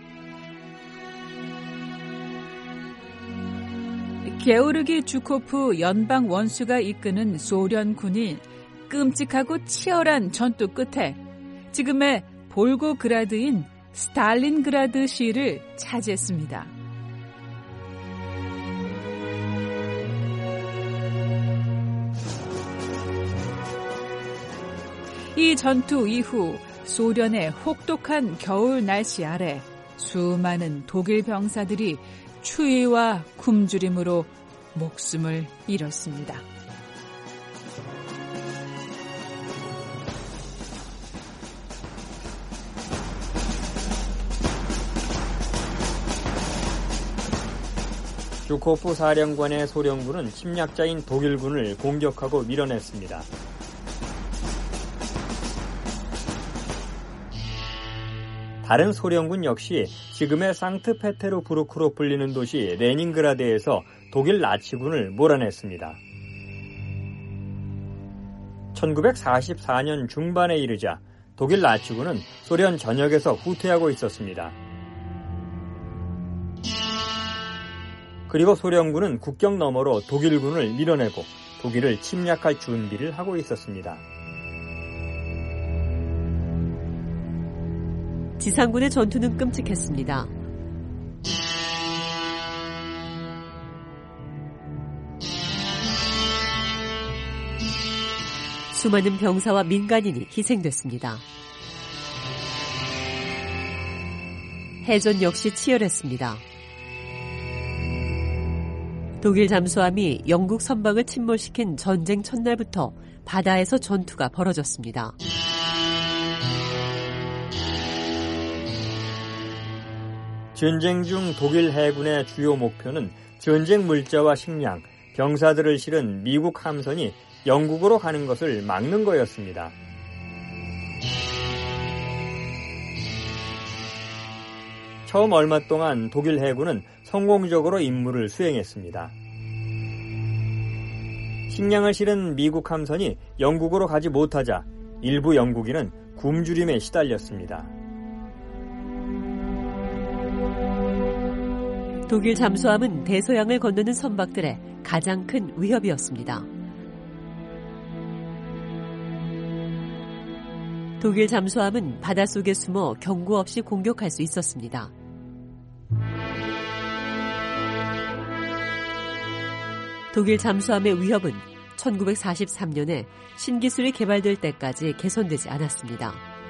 게오르기 주코프 연방 원수가 이끄는 소련군이 끔찍하고 치열한 전투 끝에 지금의 볼고그라드인 스탈린그라드 시를 차지했습니다. 이 전투 이후 소련의 혹독한 겨울 날씨 아래 수많은 독일 병사들이 추위와 굶주림으로 목숨을 잃었습니다. 주코프 사령관의 소련군은 침략자인 독일군을 공격하고 밀어냈습니다. 다른 소련군 역시 지금의 상트페테르부르크로 불리는 도시 레닌그라드에서 독일 나치군을 몰아냈습니다. 천구백사십사 년 중반에 이르자 독일 나치군은 소련 전역에서 후퇴하고 있었습니다. 그리고 소련군은 국경 너머로 독일군을 밀어내고 독일을 침략할 준비를 하고 있었습니다. 지상군의 전투는 끔찍했습니다. 수많은 병사와 민간인이 희생됐습니다. 해전 역시 치열했습니다. 독일 잠수함이 영국 선박을 침몰시킨 전쟁 첫날부터 바다에서 전투가 벌어졌습니다. 전쟁 중 독일 해군의 주요 목표는 전쟁 물자와 식량, 병사들을 실은 미국 함선이 영국으로 가는 것을 막는 거였습니다. 처음 얼마 동안 독일 해군은 성공적으로 임무를 수행했습니다. 식량을 실은 미국 함선이 영국으로 가지 못하자 일부 영국인은 굶주림에 시달렸습니다. 독일 잠수함은 대서양을 건너는 선박들의 가장 큰 위협이었습니다. 독일 잠수함은 바닷속에 숨어 경고 없이 공격할 수 있었습니다. 독일 잠수함의 위협은 천구백사십삼 년에 신기술이 개발될 때까지 개선되지 않았습니다.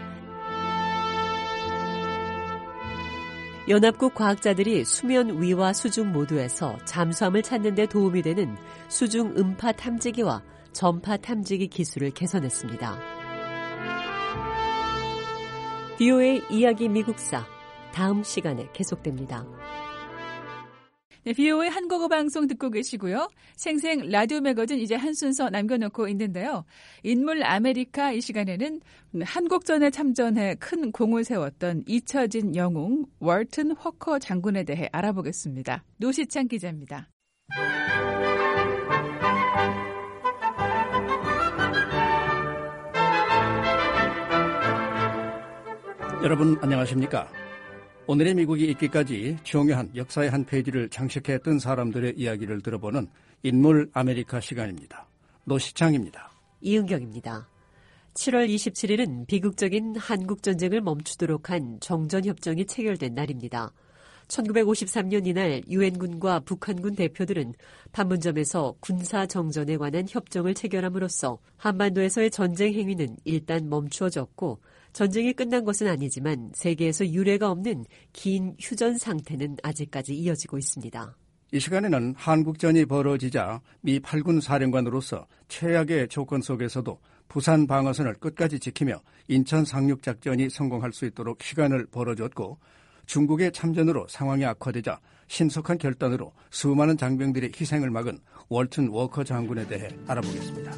연합국 과학자들이 수면 위와 수중 모두에서 잠수함을 찾는 데 도움이 되는 수중 음파 탐지기와 전파 탐지기 기술을 개선했습니다. 비오에이 이야기 미국사 다음 시간에 계속됩니다. 네, 비오에이 한국어 방송 듣고 계시고요. 생생 라디오 매거진 이제 한 순서 남겨놓고 있는데요. 인물 아메리카 이 시간에는 한국전에 참전해 큰 공을 세웠던 잊혀진 영웅 월튼 허커 장군에 대해 알아보겠습니다. 노시창 기자입니다. 여러분 안녕하십니까? 오늘의 미국이 있기까지 중요한 역사의 한 페이지를 장식했던 사람들의 이야기를 들어보는 인물 아메리카 시간입니다. 노시창입니다. 이은경입니다. 칠월 이십칠일은 비극적인 한국전쟁을 멈추도록 한 정전협정이 체결된 날입니다. 천구백오십삼 년 이날 유엔군과 북한군 대표들은 판문점에서 군사정전에 관한 협정을 체결함으로써 한반도에서의 전쟁 행위는 일단 멈추어졌고 전쟁이 끝난 것은 아니지만 세계에서 유례가 없는 긴 휴전 상태는 아직까지 이어지고 있습니다. 이 시간에는 한국전이 벌어지자 미 팔 군 사령관으로서 최악의 조건 속에서도 부산 방어선을 끝까지 지키며 인천 상륙작전이 성공할 수 있도록 시간을 벌어줬고 중국의 참전으로 상황이 악화되자 신속한 결단으로 수많은 장병들의 희생을 막은 월튼 워커 장군에 대해 알아보겠습니다.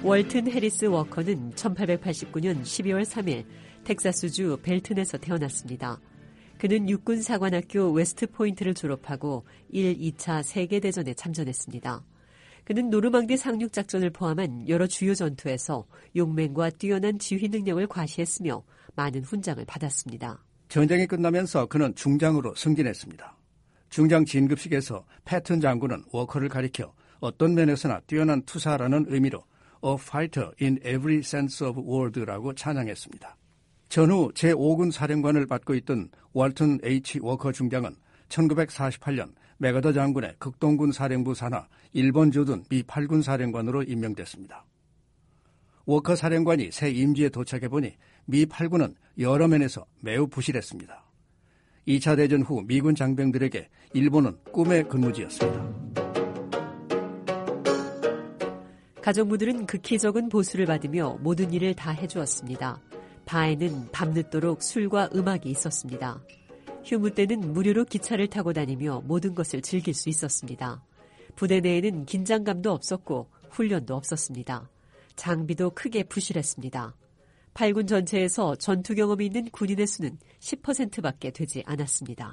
월튼 해리스 워커는 천팔백팔십구 년 십이월 삼일 텍사스주 벨튼에서 태어났습니다. 그는 육군 사관학교 웨스트포인트를 졸업하고 일, 이 차 세계대전에 참전했습니다. 그는 노르망디 상륙작전을 포함한 여러 주요 전투에서 용맹과 뛰어난 지휘 능력을 과시했으며 많은 훈장을 받았습니다. 전쟁이 끝나면서 그는 중장으로 승진했습니다. 중장 진급식에서 패튼 장군은 워커를 가리켜 어떤 면에서나 뛰어난 투사라는 의미로 A fighter in every sense of word라고 찬양했습니다. 전후 제오 군 사령관을 맡고 있던 월튼 H. 워커 중장은 천구백사십팔 년 맥어더 장군의 극동군 사령부 산하 일 번 조둔 미 팔 군 사령관으로 임명됐습니다. 워커 사령관이 새 임지에 도착해보니 미 팔 군은 여러 면에서 매우 부실했습니다. 이 차 대전 후 미군 장병들에게 일본은 꿈의 근무지였습니다. 가정부들은 극히 적은 보수를 받으며 모든 일을 다 해주었습니다. 바에는 밤늦도록 술과 음악이 있었습니다. 휴무 때는 무료로 기차를 타고 다니며 모든 것을 즐길 수 있었습니다. 부대 내에는 긴장감도 없었고 훈련도 없었습니다. 장비도 크게 부실했습니다. 팔 군 전체에서 전투 경험이 있는 군인의 수는 십 퍼센트밖에 되지 않았습니다.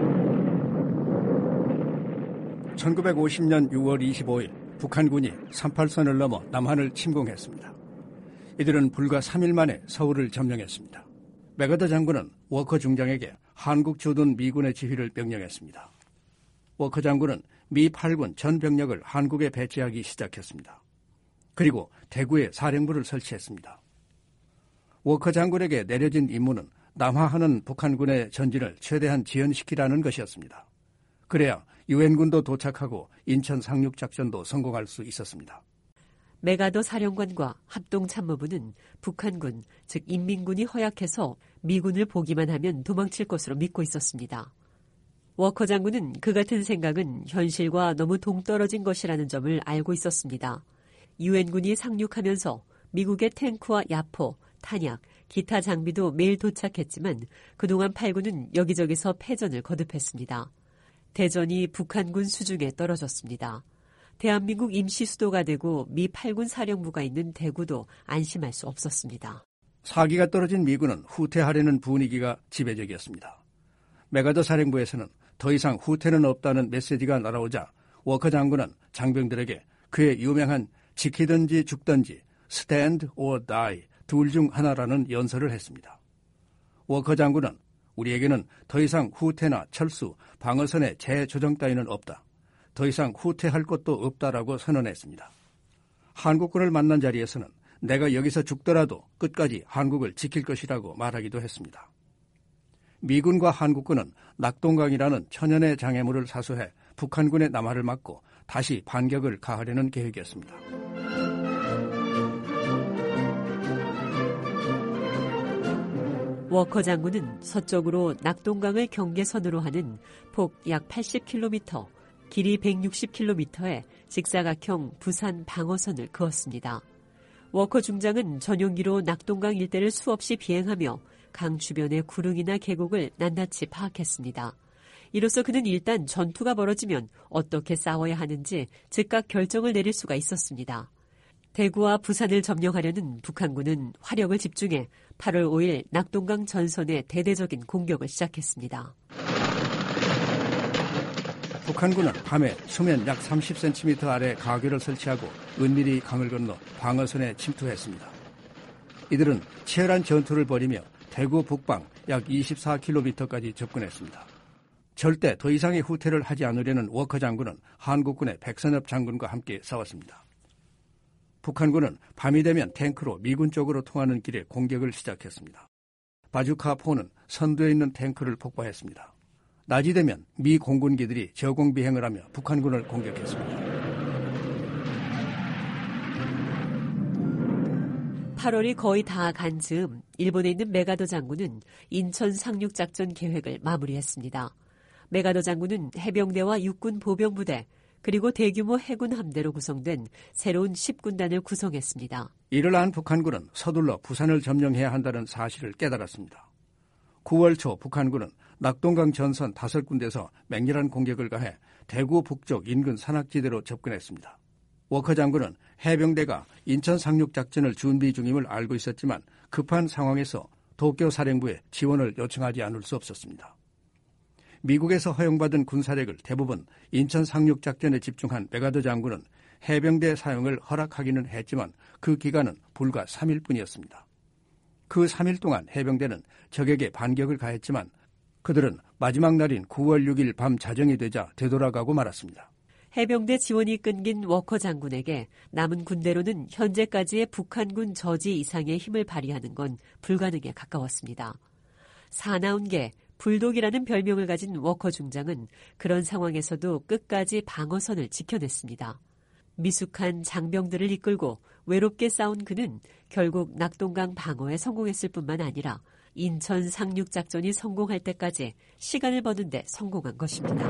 천구백오십 년 유월 이십오일 북한군이 삼팔선을 넘어 남한을 침공했습니다. 이들은 불과 삼 일 만에 서울을 점령했습니다. 맥어더 장군은 워커 중장에게 한국 주둔 미군의 지휘를 명령했습니다. 워커 장군은 미 팔 군 전 병력을 한국에 배치하기 시작했습니다. 그리고 대구에 사령부를 설치했습니다. 워커 장군에게 내려진 임무는 남하하는 북한군의 전진을 최대한 지연시키라는 것이었습니다. 그래야 유엔군도 도착하고 인천 상륙작전도 성공할 수 있었습니다. 맥아더 사령관과 합동참모부는 북한군, 즉 인민군이 허약해서 미군을 보기만 하면 도망칠 것으로 믿고 있었습니다. 워커 장군은 그 같은 생각은 현실과 너무 동떨어진 것이라는 점을 알고 있었습니다. 유엔군이 상륙하면서 미국의 탱크와 야포, 탄약, 기타 장비도 매일 도착했지만 그동안 팔 군은 여기저기서 패전을 거듭했습니다. 대전이 북한군 수중에 떨어졌습니다. 대한민국 임시 수도가 되고 미 팔 군 사령부가 있는 대구도 안심할 수 없었습니다. 사기가 떨어진 미군은 후퇴하려는 분위기가 지배적이었습니다. 맥아더 사령부에서는 더 이상 후퇴는 없다는 메시지가 날아오자 워커 장군은 장병들에게 그의 유명한 지키든지 죽든지 stand or die 둘 중 하나라는 연설을 했습니다. 워커 장군은 우리에게는 더 이상 후퇴나 철수, 방어선의 재조정 따위는 없다. 더 이상 후퇴할 것도 없다라고 선언했습니다. 한국군을 만난 자리에서는 내가 여기서 죽더라도 끝까지 한국을 지킬 것이라고 말하기도 했습니다. 미군과 한국군은 낙동강이라는 천연의 장애물을 사수해 북한군의 남하를 막고 다시 반격을 가하려는 계획이었습니다. 워커 장군은 서쪽으로 낙동강을 경계선으로 하는 폭 약 팔십 킬로미터, 길이 백육십 킬로미터의 직사각형 부산 방어선을 그었습니다. 워커 중장은 전용기로 낙동강 일대를 수없이 비행하며 강 주변의 구릉이나 계곡을 낱낱이 파악했습니다. 이로써 그는 일단 전투가 벌어지면 어떻게 싸워야 하는지 즉각 결정을 내릴 수가 있었습니다. 대구와 부산을 점령하려는 북한군은 화력을 집중해 팔월 오일 낙동강 전선에 대대적인 공격을 시작했습니다. 북한군은 밤에 수면 약 삼십 센티미터 아래 가교를 설치하고 은밀히 강을 건너 방어선에 침투했습니다. 이들은 치열한 전투를 벌이며 대구 북방 약 이십사 킬로미터까지 접근했습니다. 절대 더 이상의 후퇴를 하지 않으려는 워커 장군은 한국군의 백선엽 장군과 함께 싸웠습니다. 북한군은 밤이 되면 탱크로 미군 쪽으로 통하는 길에 공격을 시작했습니다. 바주카포는 선두에 있는 탱크를 폭파했습니다. 낮이 되면 미 공군기들이 저공 비행을 하며 북한군을 공격했습니다. 팔월이 거의 다 간 즈음 일본에 있는 맥아더 장군은 인천 상륙작전 계획을 마무리했습니다. 맥아더 장군은 해병대와 육군 보병부대 그리고 대규모 해군 함대로 구성된 새로운 십 군단을 구성했습니다. 이를 안 북한군은 서둘러 부산을 점령해야 한다는 사실을 깨달았습니다. 구월 초 북한군은 낙동강 전선 다섯 군데에서 맹렬한 공격을 가해 대구 북쪽 인근 산악지대로 접근했습니다. 워커 장군은 해병대가 인천 상륙작전을 준비 중임을 알고 있었지만 급한 상황에서 도쿄 사령부에 지원을 요청하지 않을 수 없었습니다. 미국에서 허용받은 군사력을 대부분 인천 상륙작전에 집중한 메가더 장군은 해병대 사용을 허락하기는 했지만 그 기간은 불과 삼 일뿐이었습니다. 그 삼 일 동안 해병대는 적에게 반격을 가했지만 그들은 마지막 날인 구월 육일 밤 자정이 되자 되돌아가고 말았습니다. 해병대 지원이 끊긴 워커 장군에게 남은 군대로는 현재까지의 북한군 저지 이상의 힘을 발휘하는 건 불가능에 가까웠습니다. 사나운 개, 불독이라는 별명을 가진 워커 중장은 그런 상황에서도 끝까지 방어선을 지켜냈습니다. 미숙한 장병들을 이끌고 외롭게 싸운 그는 결국 낙동강 방어에 성공했을 뿐만 아니라 인천 상륙작전이 성공할 때까지 시간을 버는 데 성공한 것입니다.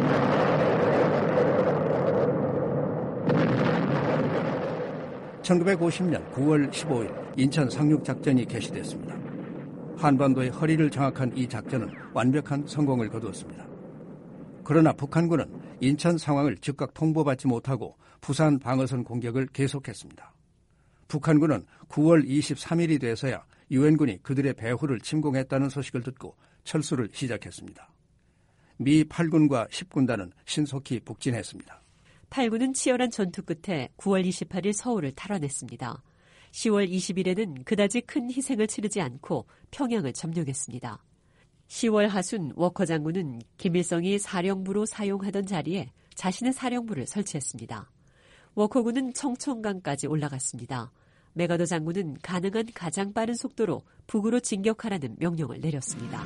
천구백오십 년 구월 십오일 인천 상륙작전이 개시됐습니다. 한반도의 허리를 장악한 이 작전은 완벽한 성공을 거두었습니다. 그러나 북한군은 인천 상황을 즉각 통보받지 못하고 부산 방어선 공격을 계속했습니다. 북한군은 구월 이십삼일이 돼서야 유엔군이 그들의 배후를 침공했다는 소식을 듣고 철수를 시작했습니다. 미 팔 군과 십 군단은 신속히 북진했습니다. 팔 군은 치열한 전투 끝에 구월 이십팔일 서울을 탈환했습니다. 시월 이십일에는 그다지 큰 희생을 치르지 않고 평양을 점령했습니다. 시월 하순 워커 장군은 김일성이 사령부로 사용하던 자리에 자신의 사령부를 설치했습니다. 워커군은 청천강까지 올라갔습니다. 메가더 장군은 가능한 가장 빠른 속도로 북으로 진격하라는 명령을 내렸습니다.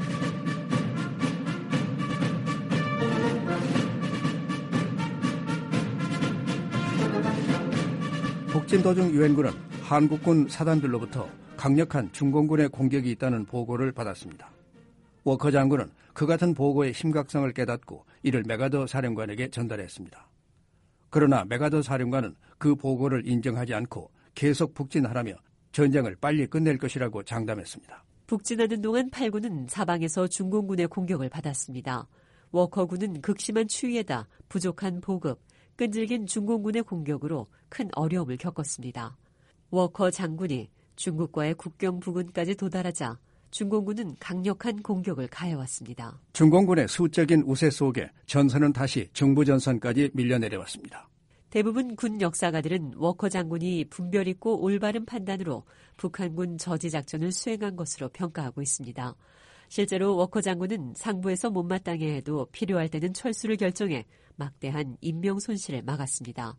북진 도중 유엔군은 한국군 사단들로부터 강력한 중공군의 공격이 있다는 보고를 받았습니다. 워커 장군은 그 같은 보고의 심각성을 깨닫고 이를 메가더 사령관에게 전달했습니다. 그러나 메가더 사령관은 그 보고를 인정하지 않고 계속 북진하라며 전쟁을 빨리 끝낼 것이라고 장담했습니다. 북진하는 동안 팔 군은 사방에서 중공군의 공격을 받았습니다. 워커군은 극심한 추위에다 부족한 보급, 끈질긴 중공군의 공격으로 큰 어려움을 겪었습니다. 워커 장군이 중국과의 국경 부근까지 도달하자 중공군은 강력한 공격을 가해왔습니다. 중공군의 수적인 우세 속에 전선은 다시 중부전선까지 밀려내려왔습니다. 대부분 군 역사가들은 워커 장군이 분별 있고 올바른 판단으로 북한군 저지 작전을 수행한 것으로 평가하고 있습니다. 실제로 워커 장군은 상부에서 못마땅해 해도 필요할 때는 철수를 결정해 막대한 인명 손실을 막았습니다.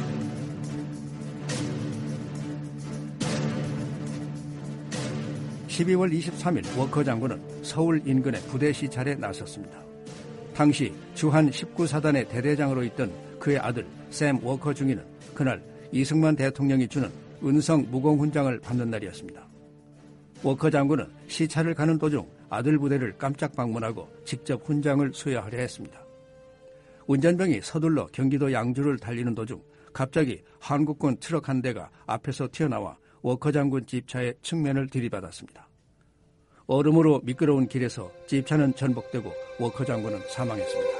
십이월 이십삼일 워커 장군은 서울 인근의 부대 시찰에 나섰습니다. 당시 주한 십구 사단의 대대장으로 있던 그의 아들 샘 워커 중위는 그날 이승만 대통령이 주는 은성 무공훈장을 받는 날이었습니다. 워커 장군은 시찰을 가는 도중 아들 부대를 깜짝 방문하고 직접 훈장을 수여하려 했습니다. 운전병이 서둘러 경기도 양주를 달리는 도중 갑자기 한국군 트럭 한 대가 앞에서 튀어나와 워커 장군 집차의 측면을 들이받았습니다. 얼음으로 미끄러운 길에서 집차는 전복되고 워커 장군은 사망했습니다.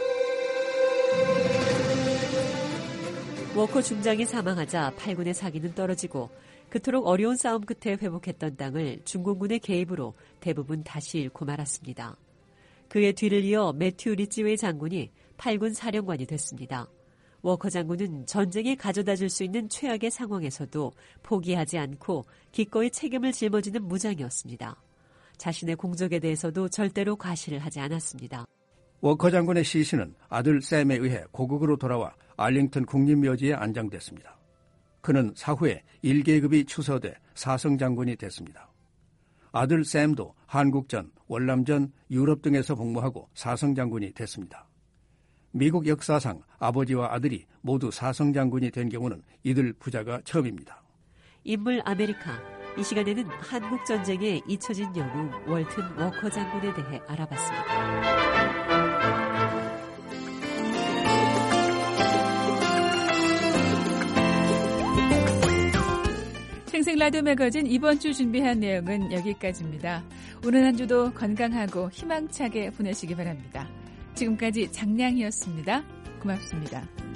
워커 중장이 사망하자 팔 군의 사기는 떨어지고 그토록 어려운 싸움 끝에 회복했던 땅을 중공군의 개입으로 대부분 다시 잃고 말았습니다. 그의 뒤를 이어 매튜 리찌웨이 장군이 팔 군 사령관이 됐습니다. 워커 장군은 전쟁에 가져다줄 수 있는 최악의 상황에서도 포기하지 않고 기꺼이 책임을 짊어지는 무장이었습니다. 자신의 공적에 대해서도 절대로 과시를 하지 않았습니다. 워커 장군의 시신은 아들 샘에 의해 고국으로 돌아와 알링턴 국립묘지에 안장됐습니다. 그는 사후에 일 계급이 추서돼 사성장군이 됐습니다. 아들 샘도 한국전, 월남전, 유럽 등에서 복무하고 사성장군이 됐습니다. 미국 역사상 아버지와 아들이 모두 사성장군이 된 경우는 이들 부자가 처음입니다. 인물 아메리카. 이 시간에는 한국전쟁에 잊혀진 영웅 월튼 워커 장군에 대해 알아봤습니다. 생생 라디오 매거진 이번 주 준비한 내용은 여기까지입니다. 오늘 한 주도 건강하고 희망차게 보내시기 바랍니다. 지금까지 장량이었습니다. 고맙습니다.